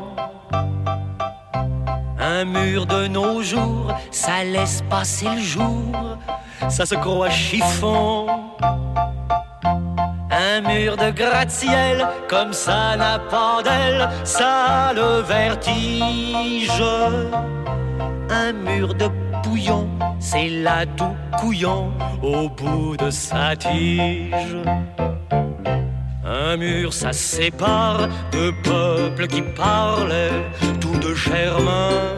Un mur de nos jours, ça laisse passer le jour, ça se croit chiffon. Un mur de gratte-ciel, comme ça n'a pas d'aile, ça a le vertige. Un mur de bouillon, c'est là tout couillon au bout de sa tige. Un mur, ça sépare deux peuples qui parlaient tout de germain.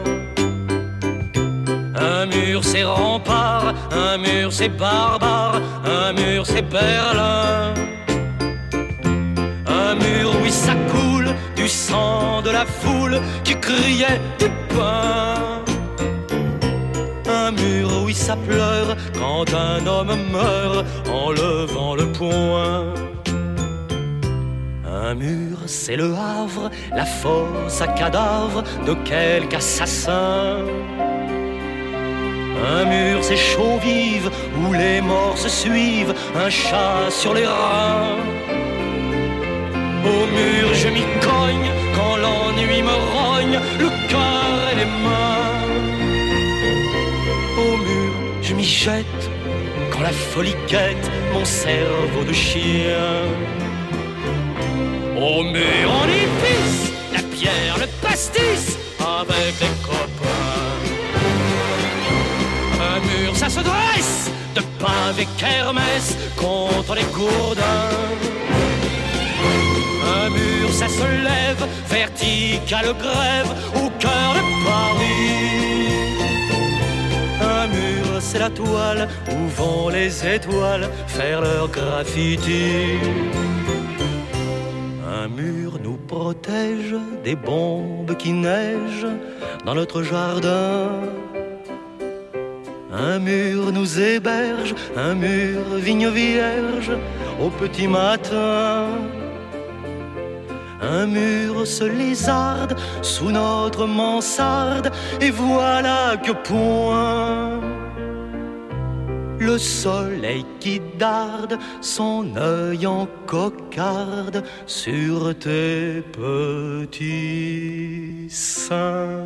Un mur, c'est rempart, un mur, c'est barbare, un mur, c'est Berlin. Un mur, oui, ça coule du sang de la foule qui criait du pain. Un mur, oui, ça pleure quand un homme meurt en levant le poing. Un mur, c'est le Havre, la fosse à cadavre de quelque assassin. Un mur, c'est Chaux-Vive où les morts se suivent, un chat sur les reins. Au mur, je m'y cogne quand l'ennui me rogne le cœur et les mains. Au mur, je m'y jette quand la folie guette mon cerveau de chien. Au mur, on y pisse la pierre, le pastis avec les copains. Un mur, ça se dresse de pavé kermesse contre les gourdins. Un mur, ça se lève, verticale grève au cœur de Paris. Un mur, c'est la toile où vont les étoiles faire leur graffiti. Un mur nous protège des bombes qui neigent dans notre jardin. Un mur nous héberge, un mur vigne vierge au petit matin. Un mur se lézarde sous notre mansarde et voilà que point le soleil qui darde son œil en cocarde sur tes petits seins.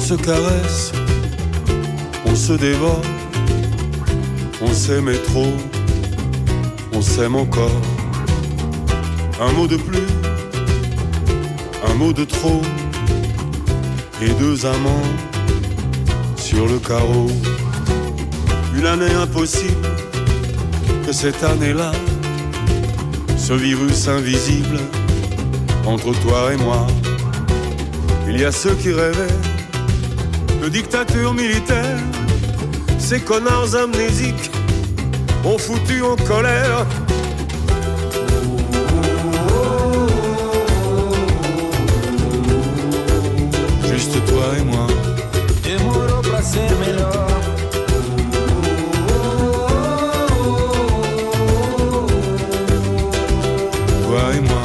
se caresse, on se dévore, on s'aimait trop, on s'aime encore. Un mot de plus, un mot de trop, et deux amants sur le carreau. Une année impossible, que cette année-là, ce virus invisible entre toi et moi. Il y a ceux qui rêvaient de dictature militaire, ces connards amnésiques ont foutu en colère. Juste toi et moi. Demorou pra ser melhor. Toi et moi.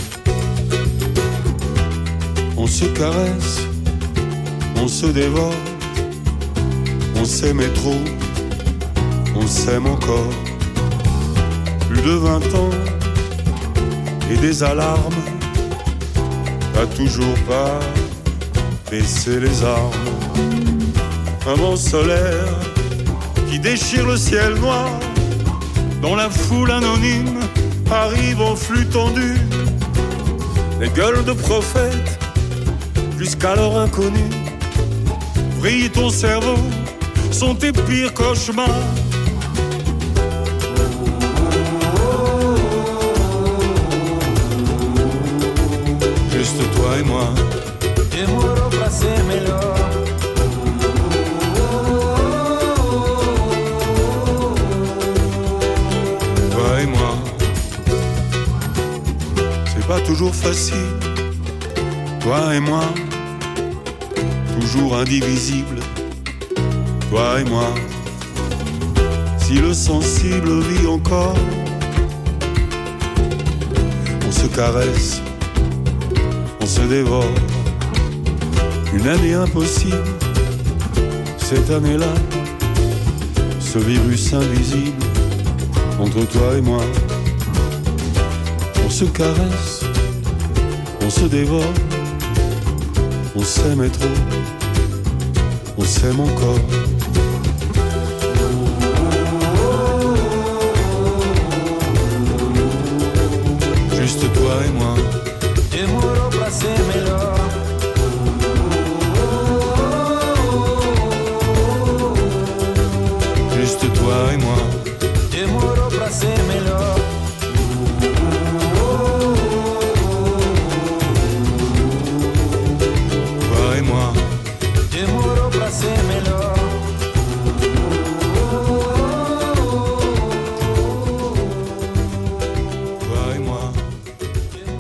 On se caresse, on se dévore, on s'aimait trop, on s'aime encore. Plus de 20 ans et des alarmes, t'as toujours pas baissé les armes. Un vent solaire qui déchire le ciel noir, dont la foule anonyme arrive en flux tendu. Les gueules de prophètes jusqu'alors inconnus, brille ton cerveau, sont tes pires cauchemars. Juste toi et moi. Demorou pra ser melhor. Toi et moi. C'est pas toujours facile, toi et moi. Toujours indivisible, toi et moi. Si le sensible vit encore, on se caresse, on se dévore. Une année impossible, cette année-là, ce virus invisible entre toi et moi. On se caresse, on se dévore, on s'aimait trop, on s'aime encore. Juste toi et moi. Demorou pra ser melhor. Juste toi et moi. Demorou pra ser melhor. Toi et moi. Demorou pra ser melhor. Toi et moi.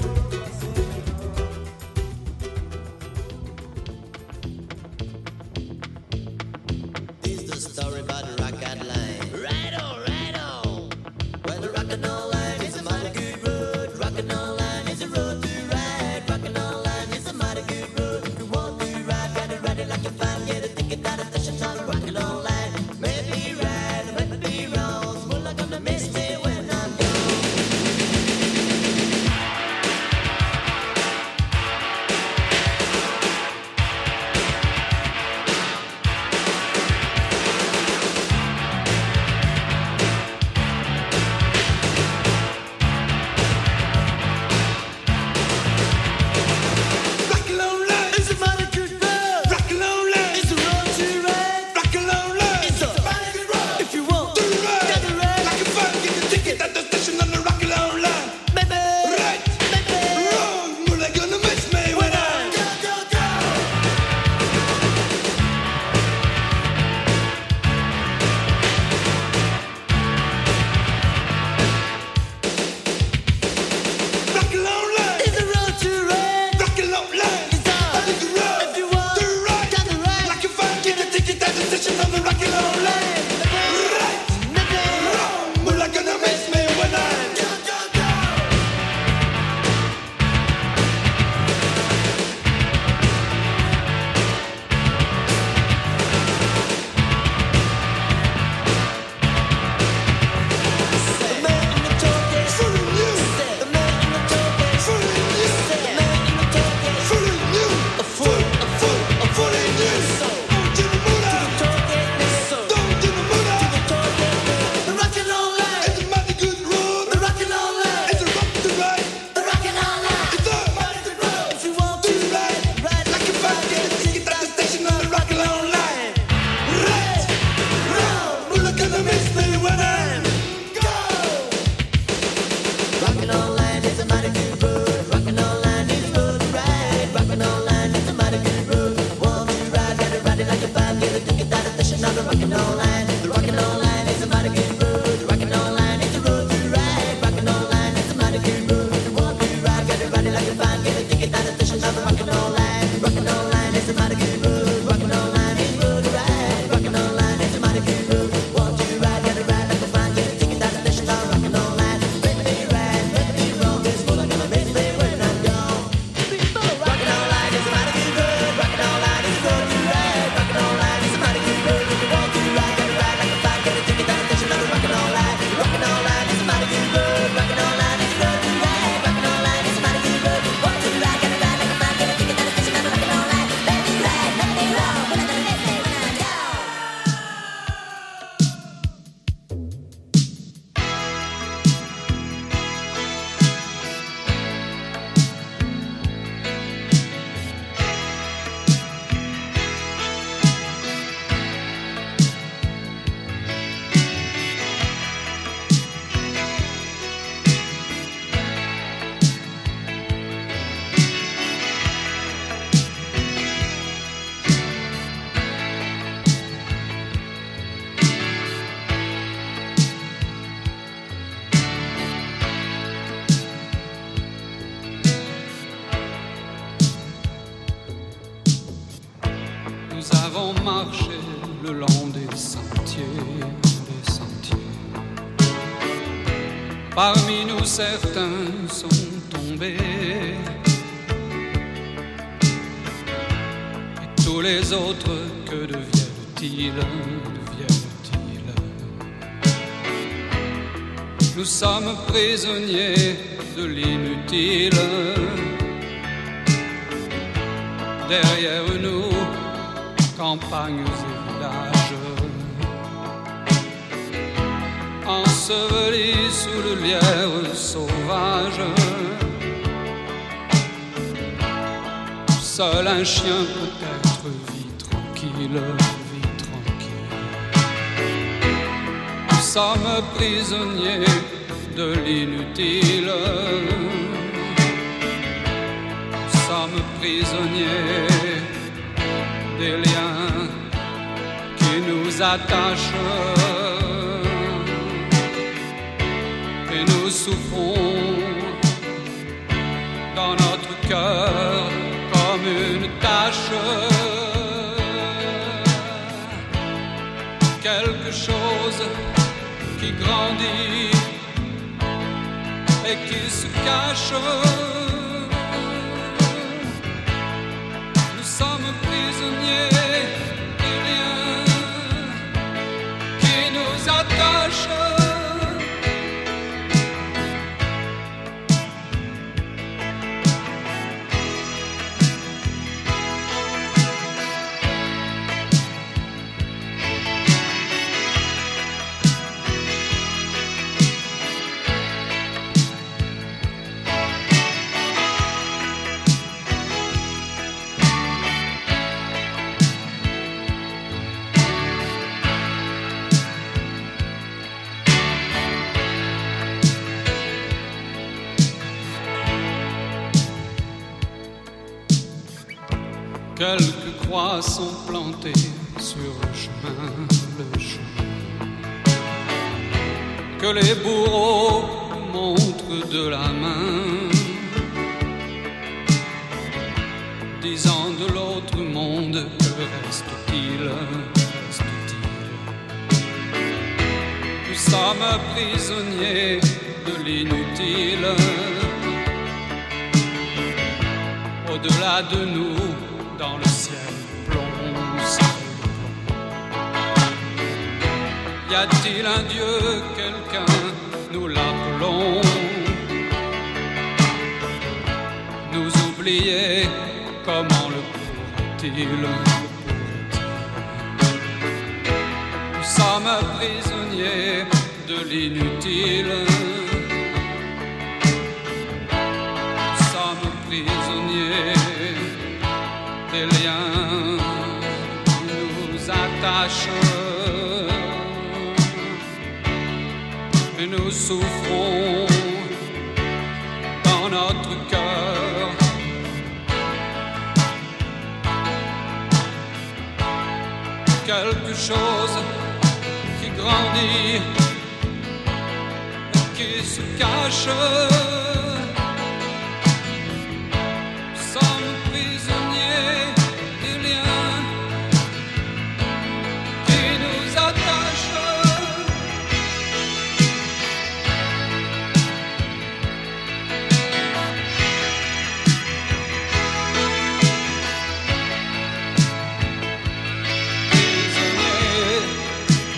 Nous avons marché le long des sentiers. Parmi nous certains sont tombés et tous les autres, que deviennent-ils? Nous sommes prisonniers de l'inutile. Derrière nous, campagnes et villages ensevelis sous le lierre sauvage. Seul un chien peut-être vit tranquille. Nous sommes prisonniers de l'inutile. Nous sommes prisonniers des liens qui nous attachent. Et nous souffrons dans notre cœur comme une tache. Quelque chose qui grandit et qui se cache. Nous sommes prisonniers des liens qui nous attachent. Quelques croix sont plantées sur le chemin que les bourreaux montrent de la main, disant de l'autre monde que reste-t-il? Nous sommes prisonniers de l'inutile. Au-delà de nous, dans le ciel plomb. Y a-t-il un Dieu, quelqu'un, nous l'appelons? Nous oublier, comment le pourrait-il? Nous sommes prisonniers de l'inutile. Nous sommes prisonniers des liens qui nous attachent. Et nous souffrons dans notre cœur. Quelque chose qui grandit et qui se cache.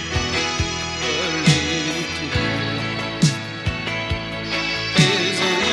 Prisonnier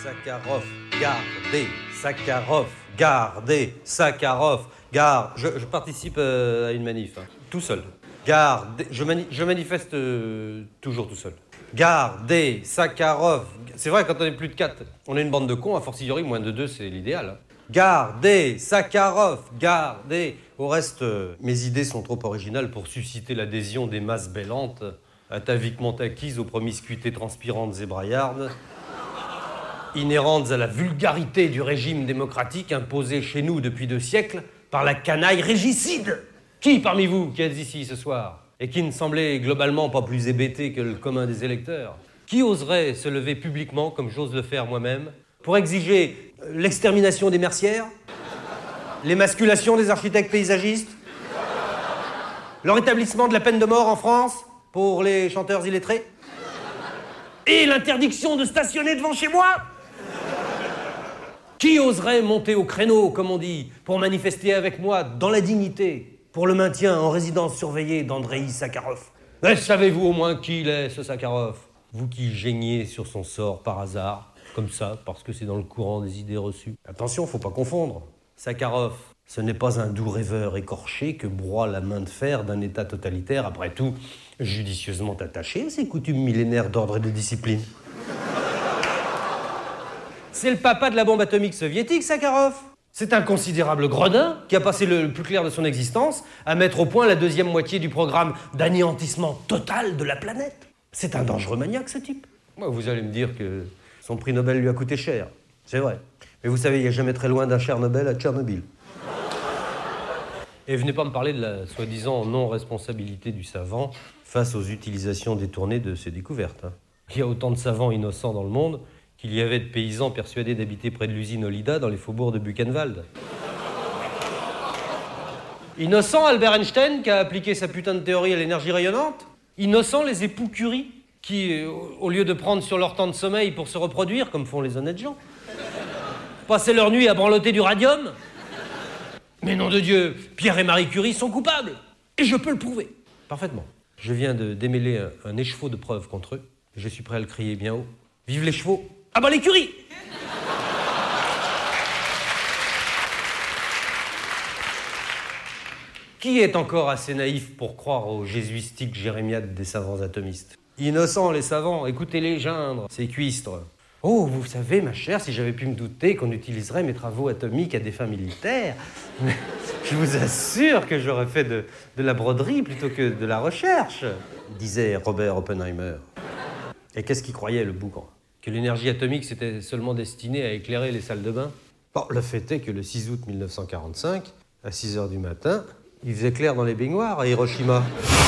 Sakharov, gardez, Sakharov, gardez, Sakharov, garde. Je participe à une manif, tout seul. Gardez, je manifeste toujours tout seul. Gardez, Sakharov. C'est vrai, quand on est plus de 4, on est une bande de cons, a fortiori, moins de 2, c'est l'idéal. Gardez, Sakharov, gardez. Au reste, mes idées sont trop originales pour susciter l'adhésion des masses bêlantes, ataviquement acquises aux promiscuités transpirantes et braillardes, inhérentes à la vulgarité du régime démocratique imposé chez nous depuis 2 siècles par la canaille régicide. Qui parmi vous qui êtes ici ce soir et qui ne semblait globalement pas plus hébété que le commun des électeurs, qui oserait se lever publiquement, comme j'ose le faire moi-même, pour exiger l'extermination des mercières, l'émasculation des architectes paysagistes, le rétablissement de la peine de mort en France pour les chanteurs illettrés, et l'interdiction de stationner devant chez moi? Qui oserait monter au créneau, comme on dit, pour manifester avec moi dans la dignité pour le maintien en résidence surveillée d'Andreï Sakharov? Mais savez-vous au moins qui il est, ce Sakharov? Vous qui geignez sur son sort par hasard, comme ça, parce que c'est dans le courant des idées reçues. Attention, faut pas confondre. Sakharov, ce n'est pas un doux rêveur écorché que broie la main de fer d'un État totalitaire, après tout, judicieusement attaché à ses coutumes millénaires d'ordre et de discipline. C'est le papa de la bombe atomique soviétique, Sakharov. C'est un considérable gredin qui a passé le plus clair de son existence à mettre au point la 2e moitié du programme d'anéantissement total de la planète. C'est un dangereux maniaque, ce type. Moi, vous allez me dire que son prix Nobel lui a coûté cher. C'est vrai. Mais vous savez, il n'y a jamais très loin d'un Cher-Nobel à Tchernobyl. Et venez pas me parler de la soi-disant non-responsabilité du savant face aux utilisations détournées de ses découvertes. Il y a autant de savants innocents dans le monde qu'il y avait de paysans persuadés d'habiter près de l'usine Olida dans les faubourgs de Buchenwald. Innocent Albert Einstein qui a appliqué sa putain de théorie à l'énergie rayonnante? Innocent les époux Curie qui, au lieu de prendre sur leur temps de sommeil pour se reproduire, comme font les honnêtes gens, passaient leur nuit à branloter du radium? Mais nom de Dieu, Pierre et Marie Curie sont coupables. Et je peux le prouver. Parfaitement. Je viens de démêler un écheveau de preuves contre eux. Et je suis prêt à le crier bien haut. Vive les chevaux! Ah bah les Curie! Qui est encore assez naïf pour croire aux jésuistiques jérémiades des savants atomistes? Innocents les savants, écoutez-les geindre, ces cuistres. Oh, vous savez, ma chère, si j'avais pu me douter qu'on utiliserait mes travaux atomiques à des fins militaires, je vous assure que j'aurais fait de la broderie plutôt que de la recherche, disait Robert Oppenheimer. Et qu'est-ce qu'il croyait, le boucan? Que l'énergie atomique s'était seulement destinée à éclairer les salles de bain? Bon, le fait est que le 6 août 1945, à 6h du matin, il faisait clair dans les baignoires à Hiroshima.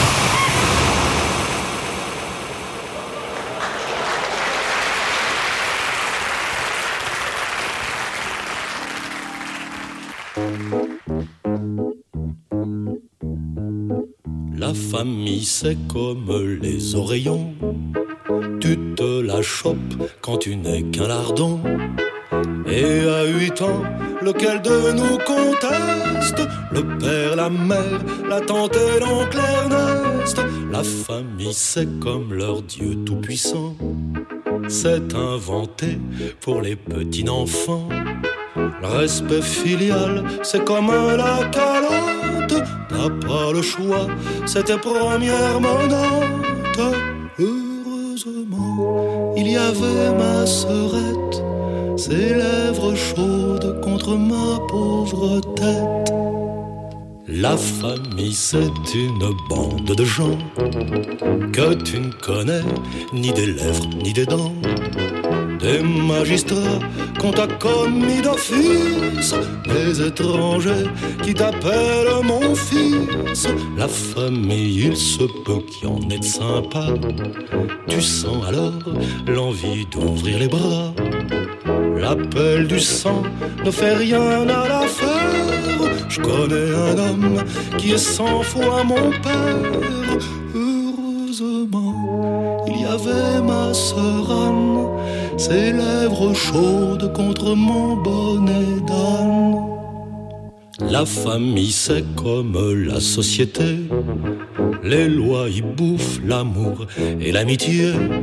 La famille, c'est comme les oreillons. Tu te la chopes quand tu n'es qu'un lardon. Et à 8 ans, lequel de nous conteste? Le père, la mère, la tante et l'oncle Ernest. La famille, c'est comme leur Dieu tout-puissant. C'est inventé pour les petits enfants. Le respect filial, c'est comme la calotte. T'as pas le choix, c'est tes premières menottes. Heureusement, il y avait ma sœurette, ses lèvres chaudes contre ma pauvre tête. La famille, c'est une bande de gens que tu ne connais ni des lèvres ni des dents. Des magistrats qu'on t'a commis d'office, des étrangers qui t'appellent mon fils. La famille, il se peut qu'il y en ait de sympa. Tu sens alors l'envie d'ouvrir les bras. L'appel du sang ne fait rien à l'affaire. Je connais un homme qui est 100 fois mon père. Heureusement, il y avait ma sœur Anne, ses lèvres chaudes contre mon bonnet d'âne. La famille, c'est comme la société. Les lois y bouffent l'amour et l'amitié.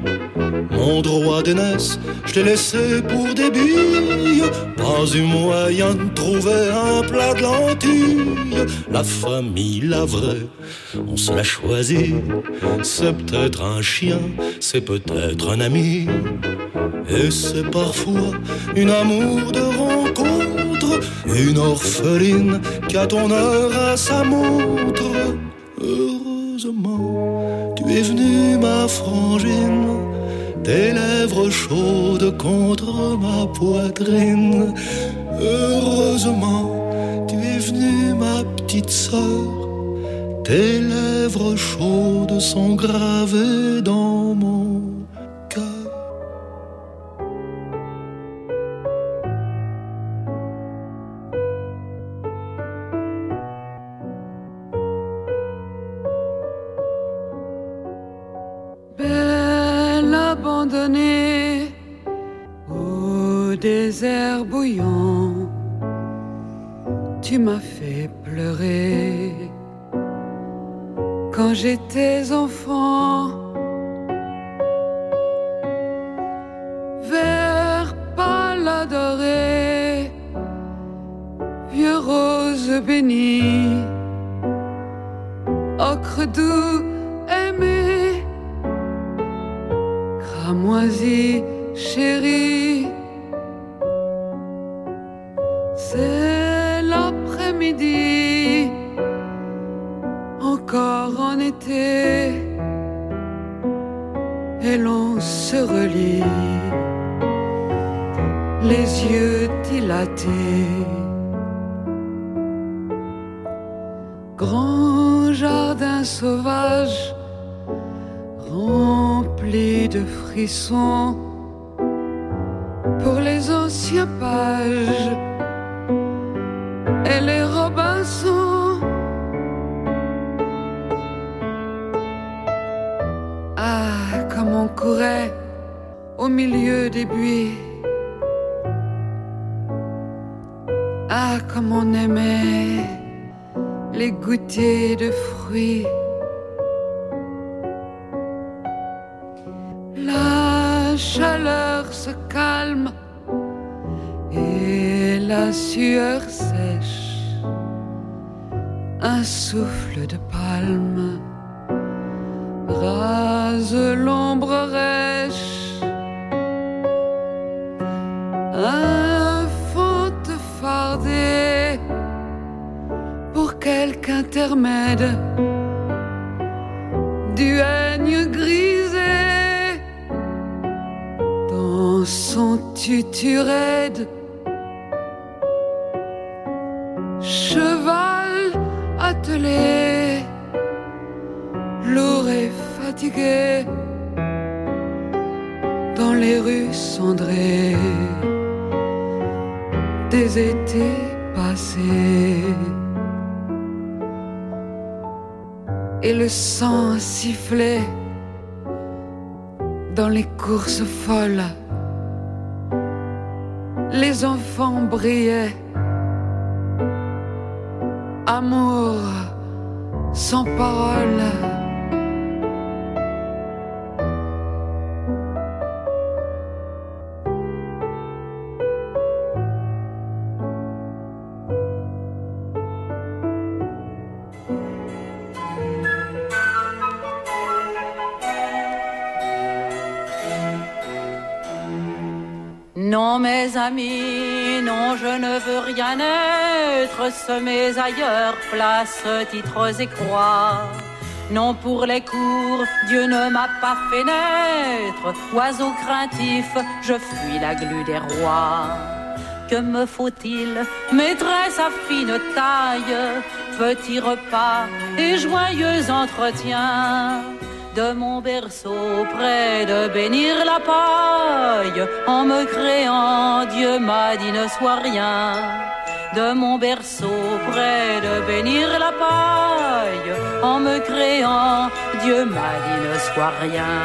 Mon droit d'aînesse, je l'ai laissé pour des billes. Pas eu moyen de trouver un plat de lentilles. La famille, la vraie, on se l'a choisi. C'est peut-être un chien, c'est peut-être un ami. Et c'est parfois une amour de rencontre, une orpheline qui a ton heure à sa montre. Heureusement, tu es venue ma frangine, tes lèvres chaudes contre ma poitrine. Heureusement, tu es venue ma petite sœur, tes lèvres chaudes sont gravées dans mon cœur. Belle abandonnée au désert bouillant, tu m'as fait pleurer quand j'étais enfant. Vert pâle adoré, vieux rose béni, ocre doux aimé, cramoisi chéri. C'est l'après-midi, encore en été, et l'on se relie, les yeux dilatés. Grand jardin sauvage, rempli de frissons, pour les anciens pages et les Robinson. Ah, comme on courait au milieu des buis. Ah, comme on aimait les goûters de fruits. La chaleur se calme et la sueur sèche. Un souffle de palme rase l'ombre rêche. Un fente fardé pour quelque intermède du règne grisé dans son tutu raide. Cheval attelé, lourd et fatigué, dans les rues cendrées des étés passés. Et le sang sifflait dans les courses folles. Les enfants brillaient. Amour sans parole. Non, mes amis, non, je ne veux rien être, semés ailleurs, places, titres et croix. Non, pour les cours, Dieu ne m'a pas fait naître, oiseau craintif, je fuis la glu des rois. Que me faut-il, maîtresse à fine taille, petit repas et joyeux entretien? De mon berceau près de bénir la paille, en me créant, Dieu m'a dit ne sois rien. De mon berceau près de bénir la paille, en me créant, Dieu m'a dit ne sois rien.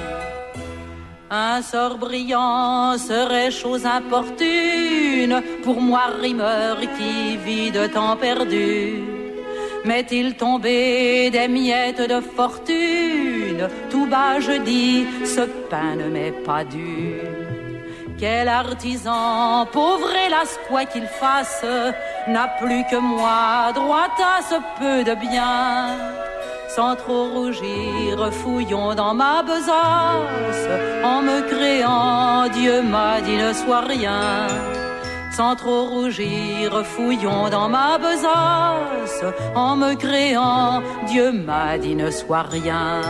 Un sort brillant serait chose importune pour moi rimeur qui vit de temps perdu. M'est-il tombé des miettes de fortune? Tout bas je dis, ce pain ne m'est pas dû. Quel artisan, pauvre hélas quoi qu'il fasse, n'a plus que moi, droit à ce peu de bien. Sans trop rougir, fouillons dans ma besace, en me créant, Dieu m'a dit ne sois rien. Sans trop rougir, fouillons dans ma besace, en me créant, Dieu m'a dit ne sois rien.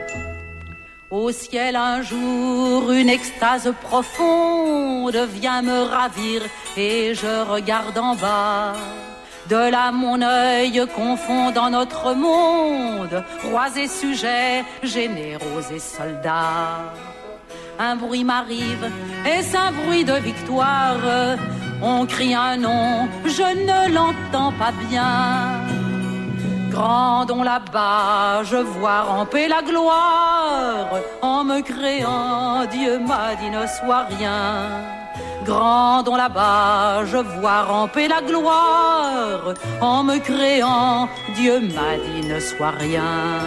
Au ciel un jour, une extase profonde vient me ravir et je regarde en bas. De là mon œil confond dans notre monde, rois et sujets, généraux et soldats. Un bruit m'arrive, est-ce un bruit de victoire? On crie un nom, je ne l'entends pas bien. Grandons là-bas, je vois ramper la gloire, en me créant, Dieu m'a dit ne sois rien. Grandons là-bas, je vois ramper la gloire, en me créant, Dieu m'a dit ne sois rien.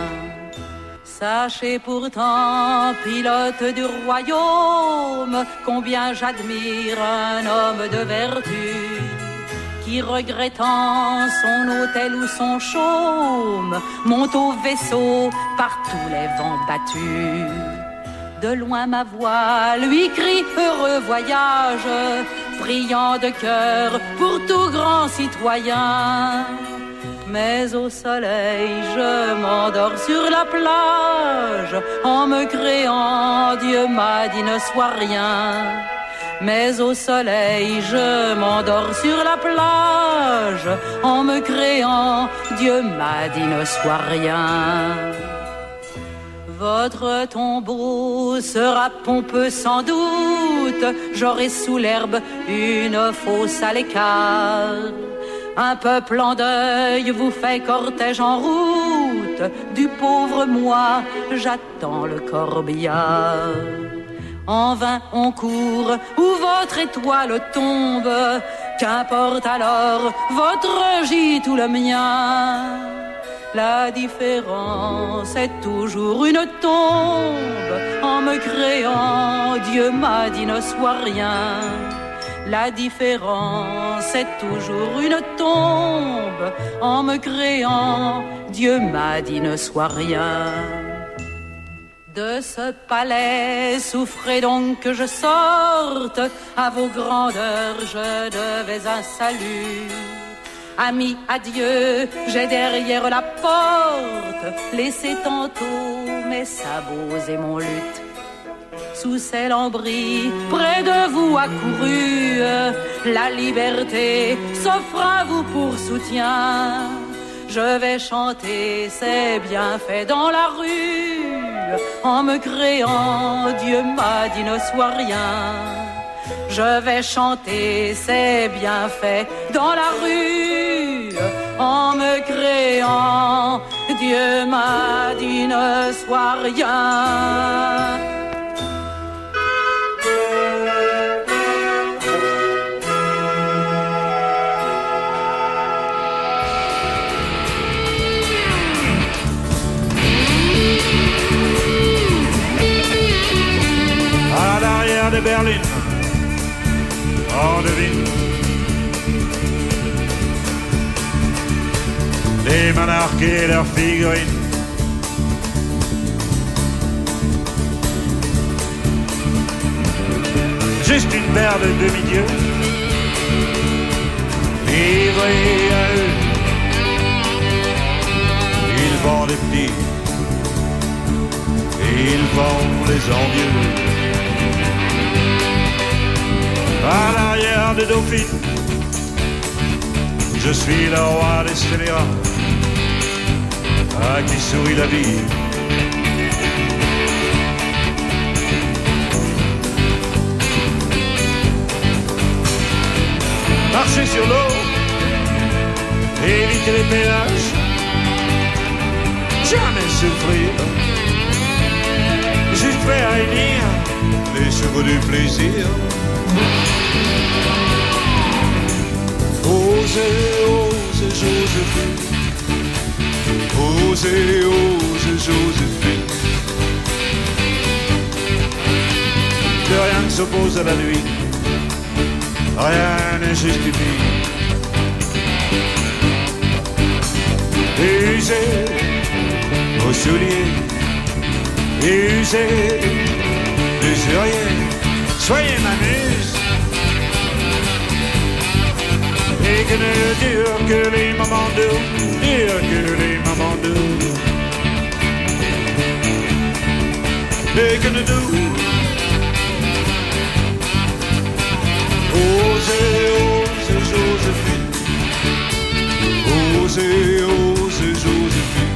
Sachez pourtant, pilote du royaume, combien j'admire un homme de vertu, qui regrettant son hôtel ou son chaume, monte au vaisseau par tous les vents battus. De loin ma voix lui crie heureux voyage, priant de cœur pour tout grand citoyen. Mais au soleil je m'endors sur la plage, en me créant, Dieu m'a dit ne sois rien. Mais au soleil je m'endors sur la plage, en me créant, Dieu m'a dit ne sois rien. Votre tombeau sera pompeux sans doute, j'aurai sous l'herbe une fosse à l'écart. Un peuple en deuil vous fait cortège en route, du pauvre moi j'attends le corbillard. En vain on court, où votre étoile tombe, qu'importe alors votre gîte ou le mien. La différence est toujours une tombe, en me créant, Dieu m'a dit ne sois rien. La différence est toujours une tombe, en me créant, Dieu m'a dit ne sois rien. De ce palais, souffrez donc que je sorte, à vos grandeurs je devais un salut. Amis, adieu, j'ai derrière la porte laissé tantôt mes sabots et mon luth. Sous ces lambris, près de vous accouru, la liberté s'offre à vous pour soutien. Je vais chanter ses bienfaits dans la rue, en me créant, Dieu m'a dit ne sois rien. Je vais chanter ses bienfaits dans la rue, en me créant, Dieu m'a dit ne sois rien. À l'arrière de Berlin, on devine les monarques et leurs figurines. Juste une paire de demi-dieux livrés à eux. Ils vendent les petits, ils vendent les envieux. À l'arrière de Dauphine, je suis le roi des scélérats, à qui sourit la vie. Marcher sur l'eau, éviter les péages, jamais souffrir, juste faire réunir les chevaux du plaisir. Ose, ose, j'ose plus Osez, osez, Joséphine. Plus rien ne s'oppose à la nuit, rien ne justifie. Usez vos souliers, usez, usuriez, soyez ma muse. Et que ne dure que les moments doux, dure que les moments doux. Et que ne doux. Osez, osez, Joséphine. Osez, osez, Joséphine.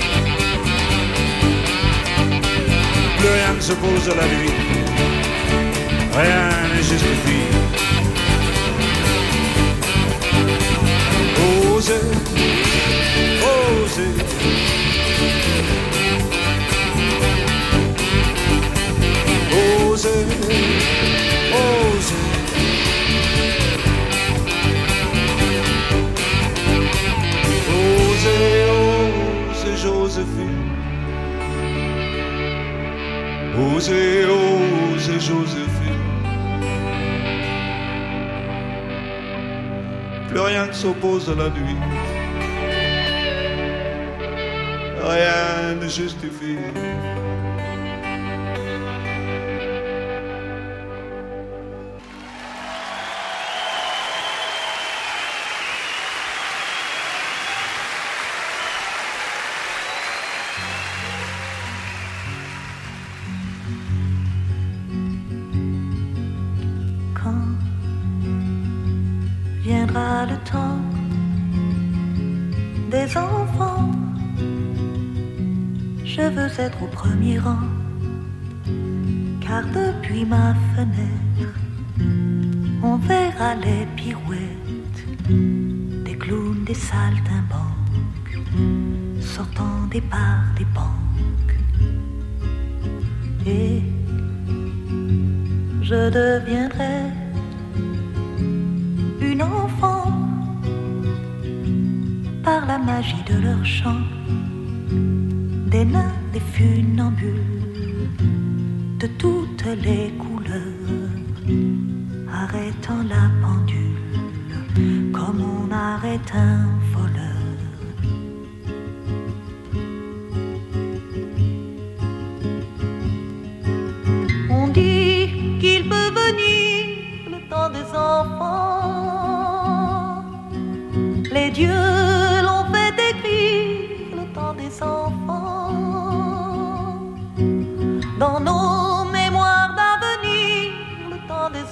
Plus rien ne s'oppose à la nuit, rien ne justifie. Osez, osez. Osez, osez. Osez, osez, Joséphine. Osez, osez, Joséphine. Plus rien ne s'oppose à la nuit, rien ne justifie. Viendra le temps des enfants. Je veux être au premier rang, car depuis ma fenêtre, on verra les pirouettes des clowns, des saltimbanques, sortant des bars, des banques. Et je deviendrai une enfant par la magie de leur chant, des nains, des funambules de toutes les couleurs, arrêtant la pendule comme on arrête un voleur. On dit qu'il peut venir le temps des enfants. Les dieux l'ont fait écrire le temps des enfants. Dans nos mémoires d'avenir, le temps des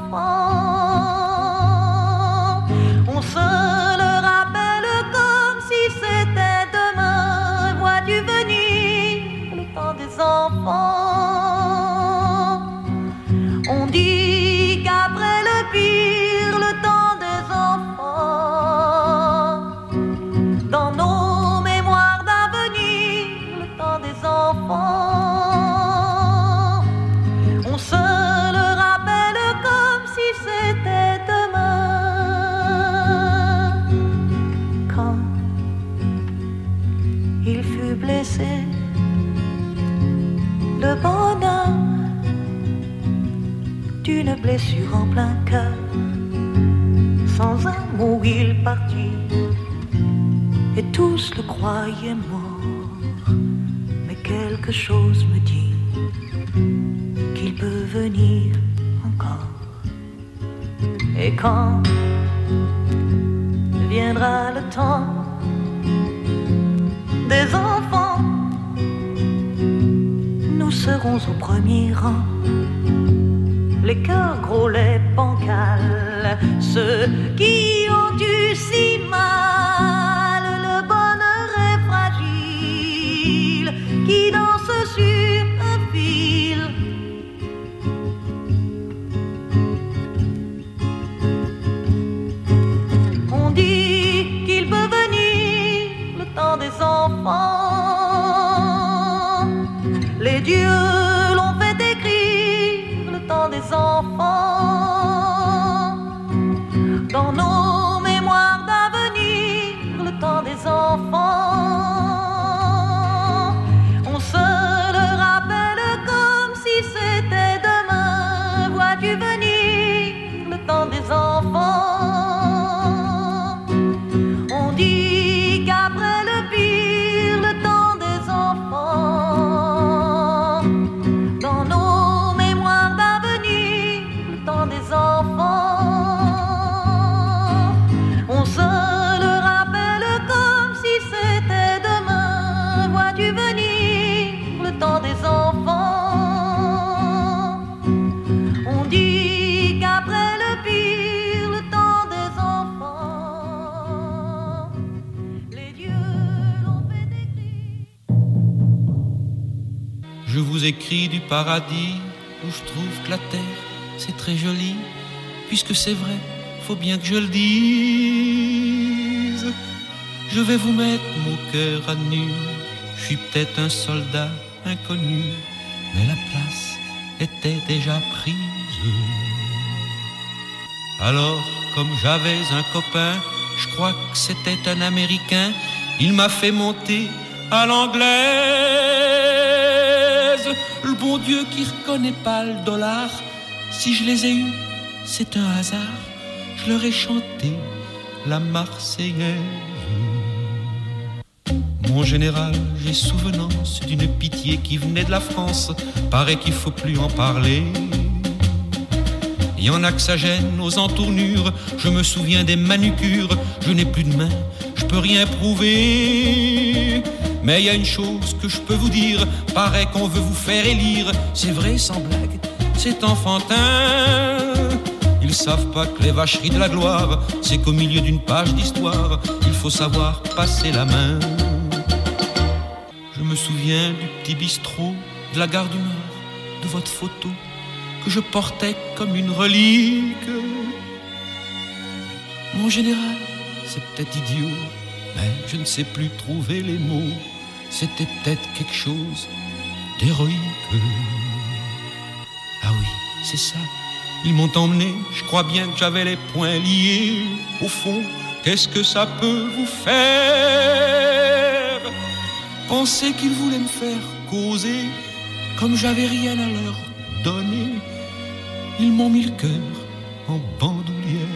enfants. On se le rappelle comme si c'était demain. Vois-tu venir le temps des enfants? On dit qu'après le pire, le temps des enfants. Dans nos mémoires d'avenir, le temps des enfants. On se le rappelle comme si c'était demain. Quand il fut blessé, le bonhomme, d'une blessure en plein cœur, sans un mot il partit, et tous le croyaient mort. Mais quelque chose me dit qu'il peut venir encore. Et quand viendra le temps des enfants, nous serons au premier rang, les cœurs gros, les bancals, ceux qui ont eu si mal. Le bonheur est fragile, qui danse sur un fil. On dit qu'il peut venir le temps des enfants. Les dieux l'ont fait écrire le temps des enfants. Dans nos mémoires d'avenir, le temps des enfants. écrits du paradis, où je trouve que la terre, c'est très joli, puisque c'est vrai, faut bien que je le dise. Je vais vous mettre mon cœur à nu, je suis peut-être un soldat inconnu, mais la place était déjà prise. Alors, comme j'avais un copain, je crois que c'était un Américain, il m'a fait monter à l'anglaise. Le bon Dieu qui reconnaît pas le dollar, si je les ai eus, c'est un hasard, je leur ai chanté la Marseillaise. Mon général, j'ai souvenance d'une pitié qui venait de la France, paraît qu'il faut plus en parler. Il y en a que ça gêne aux entournures, je me souviens des manucures, je n'ai plus de main, je peux rien prouver. Mais il y a une chose que je peux vous dire, paraît qu'on veut vous faire élire, c'est vrai sans blague, c'est enfantin. Ils savent pas que les vacheries de la gloire, c'est qu'au milieu d'une page d'histoire, il faut savoir passer la main. Je me souviens du petit bistrot, de la gare du Nord, de votre photo, que je portais comme une relique. Mon général, c'est peut-être idiot, mais je ne sais plus trouver les mots. C'était peut-être quelque chose d'héroïque. Ah oui, c'est ça, ils m'ont emmené, je crois bien que j'avais les poings liés. Au fond, qu'est-ce que ça peut vous faire? Penser qu'ils voulaient me faire causer, comme j'avais rien à leur donner. Ils m'ont mis le cœur en bandoulière.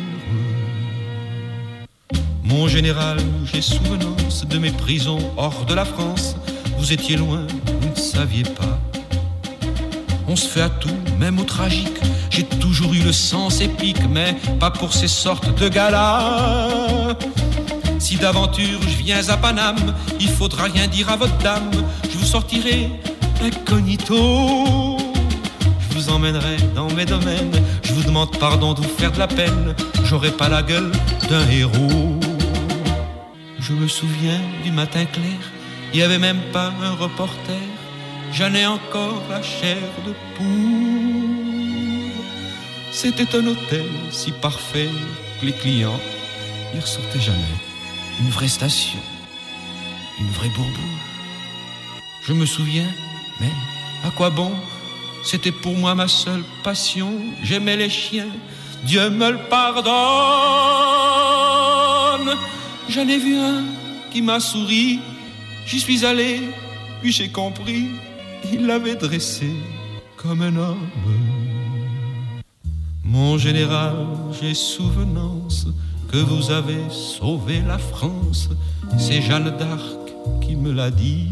Mon général, j'ai souvenance de mes prisons hors de la France. Vous étiez loin, vous ne saviez pas. On se fait à tout, même au tragique. J'ai toujours eu le sens épique, mais pas pour ces sortes de gars-là. Si d'aventure je viens à Paname, il faudra rien dire à votre dame. Je vous sortirai incognito. Je vous emmènerai dans mes domaines. Je vous demande pardon de vous faire de la peine. J'aurai pas la gueule d'un héros. Je me souviens du matin clair, il y avait même pas un reporter. J'en ai encore la chair de poule. C'était un hôtel si parfait que les clients n'y ressortaient jamais. Une vraie station, une vraie bourboule. Je me souviens, mais à quoi bon? C'était pour moi ma seule passion. J'aimais les chiens, Dieu me le pardonne. J'en ai vu un qui m'a souri. J'y suis allé, puis j'ai compris. Il l'avait dressé comme un homme. Mon général, j'ai souvenance que vous avez sauvé la France. C'est Jeanne d'Arc qui me l'a dit.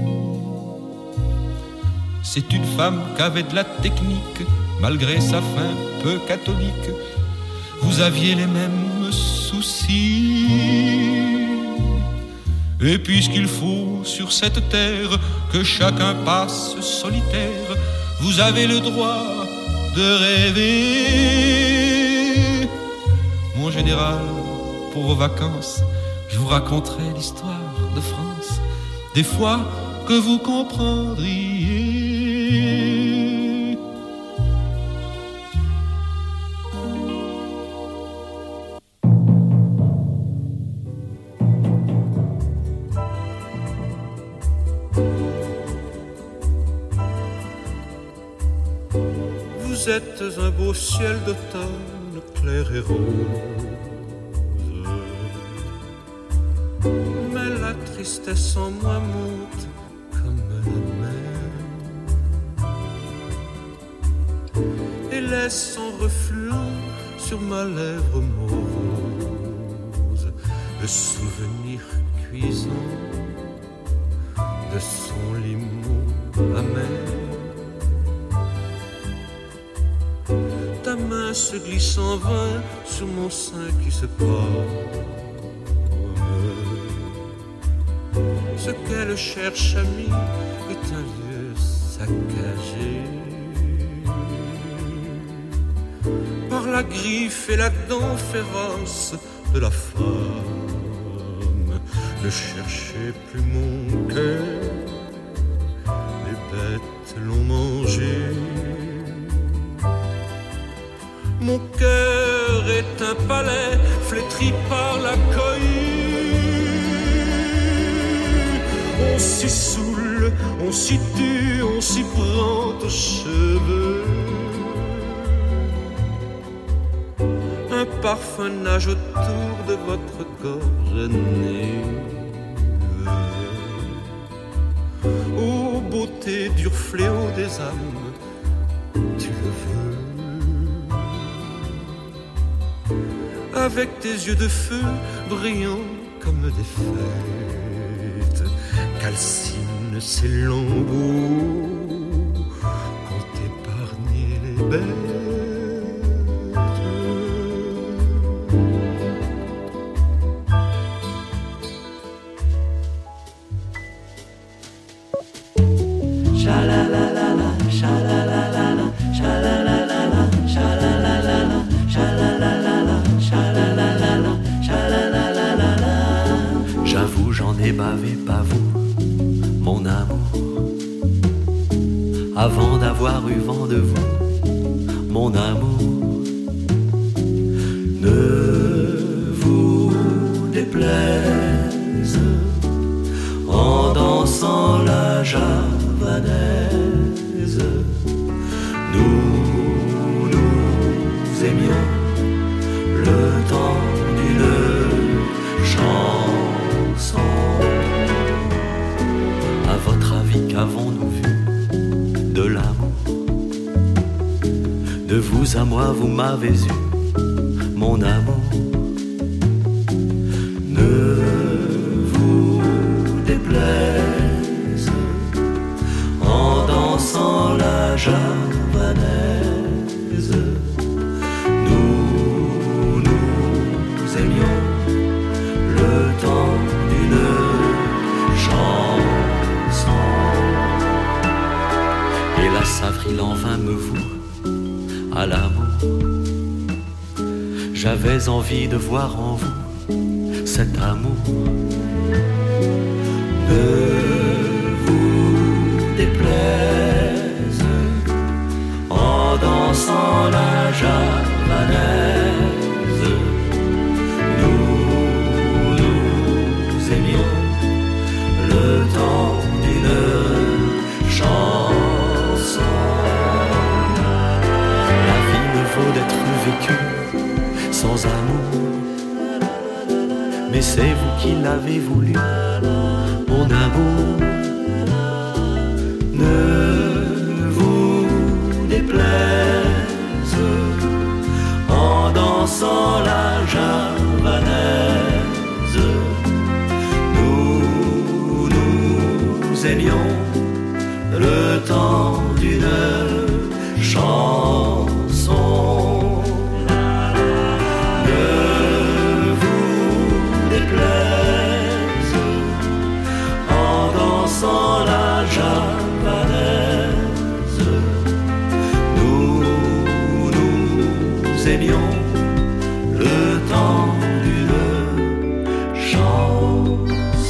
C'est une femme qui avait de la technique, malgré sa fin peu catholique. Vous aviez les mêmes soucis. Et puisqu'il faut sur cette terre que chacun passe solitaire, vous avez le droit de rêver. Mon général, pour vos vacances, je vous raconterai l'histoire de France, des fois que vous comprendriez. Vous êtes un beau ciel d'automne clair et rose, mais la tristesse en moi monte comme la mer et laisse en refluant sur ma lèvre morose le souvenir cuisant de son limon amer. Ta main se glisse en vain sur mon sein qui se pâme. Ce qu'elle cherche, amie, est un lieu saccagé par la griffe et la dent féroce de la femme. Ne cherchez plus mon cœur, les bêtes miettes l'ont mangé. Mon cœur est un palais flétri par la cohue. On s'y saoule, on s'y tue, on s'y prend aux cheveux. Un parfum nage autour de votre gorge nue. Ô beauté du fléau des âmes, tu le veux. Avec tes yeux de feu brillants comme des fêtes, calcine ces lambeaux qu'ont épargné les bêtes. J'avoue, j'en ai bavé, pas vous, mon amour. Avant d'avoir eu vent de vous, mon amour. Ne vous déplaise en dansant la javanaise. Nous nous aimions le temps d'une chanson. À votre avis, qu'avons-nous vu de l'amour? De vous à moi, vous m'avez eu, mon amour. Ne vous déplaise en dansant la javanaise. Nous nous aimions le temps d'une chanson. Hélas, avril en vain me voue à l'amour. J'avais envie de voir en vous cet amour. Ne vous déplaise en dansant la javanaise. Nous nous aimions le temps d'une chanson. La vie ne vaut d'être vécue sans amour, mais c'est vous qui l'avez voulu, mon amour. Ne vous déplaise en dansant la javanaise. Nous nous aimions le temps d'une chanson. Sans la javanaise, nous nous aimions le temps d'une chanson.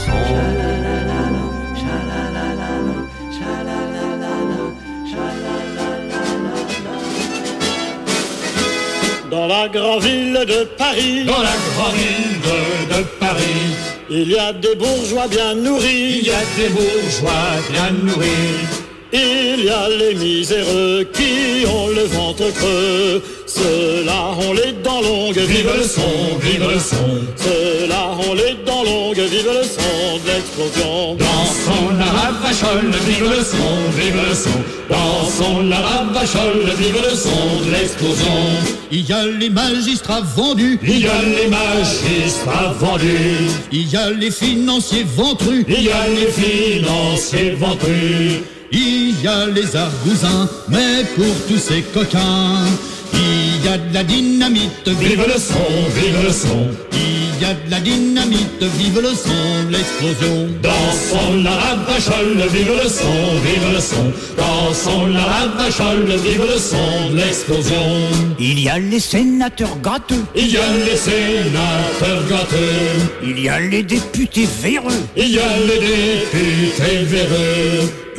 Dans la grande ville de Paris, dans la grande ville de Paris, il y a des bourgeois bien nourris, il y a des bourgeois bien nourris. Il y a les miséreux qui ont le ventre creux. Ceux-là ont les dents longues, vive le son, vive le son. Ceux-là ont les dents longues, vive le son de l'explosion. Dansons la ravachole, vive le son, vive le son. Dansons la ravachole, vive le son de l'explosion. Il y a les magistrats vendus, il y a les magistrats vendus. Il y a les financiers ventrus, il y a les financiers ventrus. Il y a les argousins, mais pour tous ces coquins, il y a de la dynamite, vive le son, vive le son. Il y a de la dynamite, vive le son, l'explosion. Dansons la ravachole, vive le son, vive le son. Dansons la ravachole, vive le son de l'explosion. Il y a les sénateurs gâteux, il y a les sénateurs gâteux. Il y a les députés véreux, il y a les députés véreux.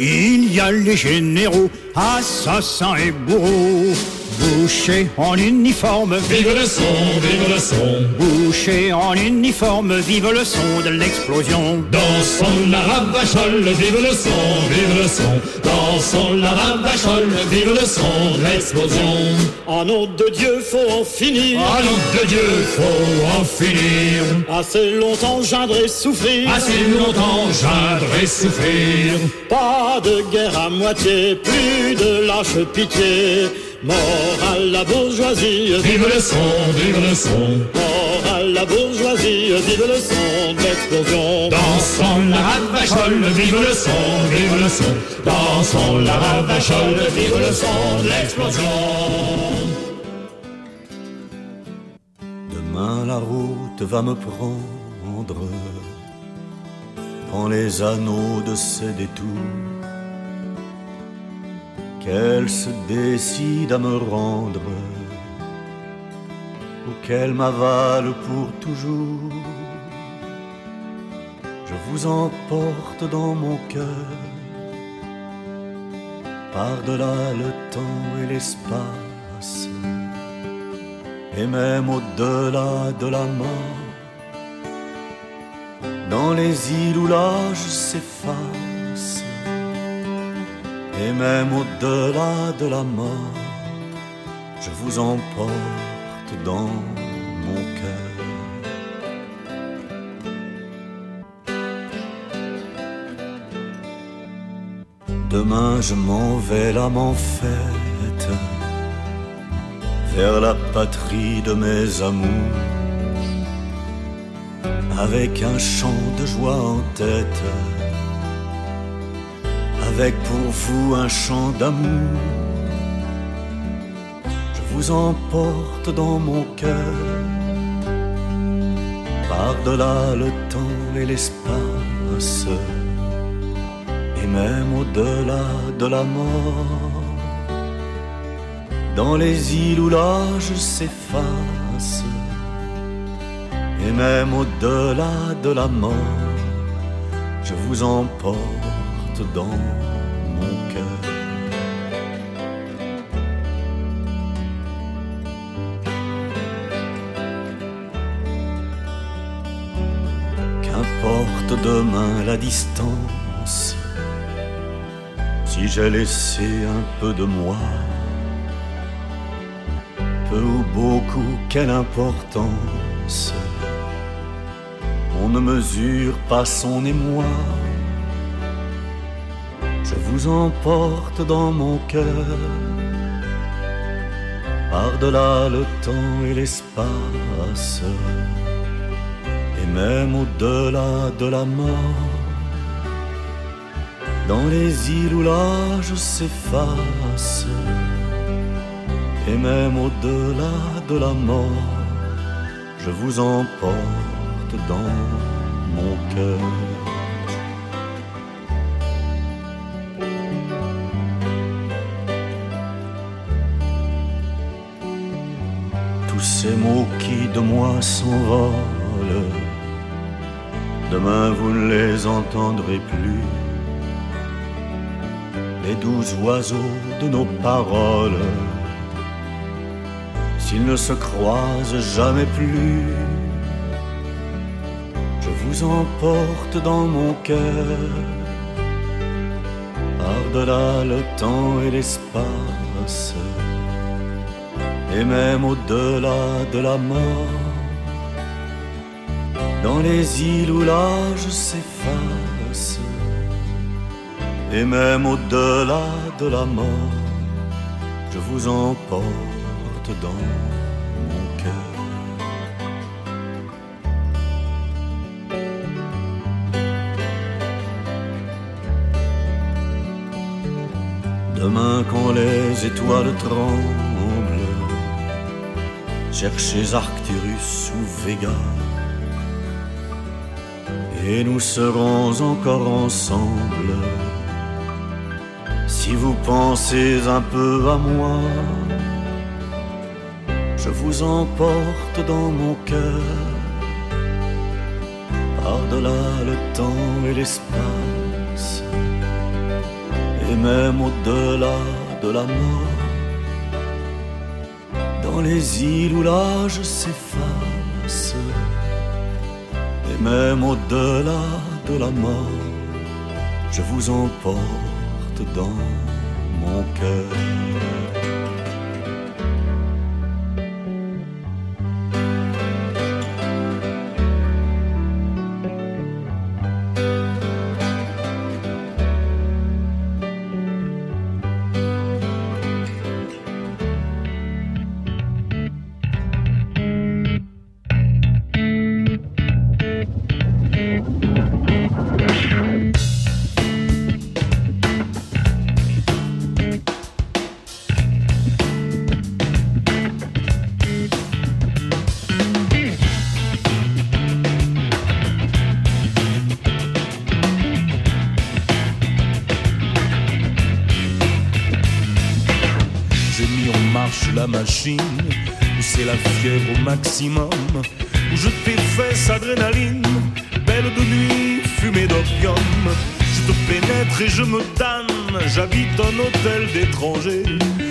Il y a les généraux, assassins et bourreaux, bouchers en uniforme, vive le son, vive le son. Bouchers en uniforme, vive le son de l'explosion. Dansons la ravachole, vive le son, vive le son. Dansons la ravachole, vive le son de l'explosion. En nom de Dieu, faut en finir. En nom de Dieu, faut en finir. Assez longtemps geindre et souffrir. Assez longtemps geindre et souffrir. Pas de guerre à moitié, plus de lâche pitié. Mort à la bourgeoisie, vive le son, vive le son. Mort à la bourgeoisie, vive le son de l'explosion. Dansons la ravachole, vive le son, vive le son. Dansons la ravachole, vive le son de l'explosion. Demain la route va me prendre dans les anneaux de ses détours, qu'elle se décide à me rendre ou qu'elle m'avale pour toujours. Je vous emporte dans mon cœur, par-delà le temps et l'espace, et même au-delà de la mort, dans les îles où l'âge s'efface, et même au-delà de la mort, je vous emporte dans mon cœur. Demain je m'en vais l'âme en fête vers la patrie de mes amours, avec un chant de joie en tête, avec pour vous un chant d'amour. Je vous emporte dans mon cœur, par-delà le temps et l'espace, et même au-delà de la mort, dans les îles où l'âge s'efface, et même au-delà de la mort, je vous emporte dans mon cœur. Qu'importe demain la distance, si j'ai laissé un peu de moi, peu ou beaucoup, quelle importance, on ne mesure pas son émoi. Je vous emporte dans mon cœur, par-delà le temps et l'espace, et même au-delà de la mort, dans les îles où l'âge s'efface, et même au-delà de la mort, je vous emporte dans mon cœur. Ces mots qui de moi s'envolent, demain vous ne les entendrez plus. Les doux oiseaux de nos paroles, s'ils ne se croisent jamais plus, je vous emporte dans mon cœur, par-delà le temps et l'espace, et même au-delà de la mort, dans les îles où l'âge s'efface, et même au-delà de la mort, je vous emporte dans mon cœur. Demain quand les étoiles tremblent, cherchez Arcturus ou Vega, et nous serons encore ensemble. Si vous pensez un peu à moi, je vous emporte dans mon cœur, par-delà le temps et l'espace, et même au-delà de la mort, dans les îles où l'âge s'efface, et même au-delà de la mort, je vous emporte dans mon cœur. La machine, où c'est la fièvre au maximum, où je t'efface adrénaline, belle de nuit, fumée d'opium. Je te pénètre et je me tanne, j'habite un hôtel d'étrangers,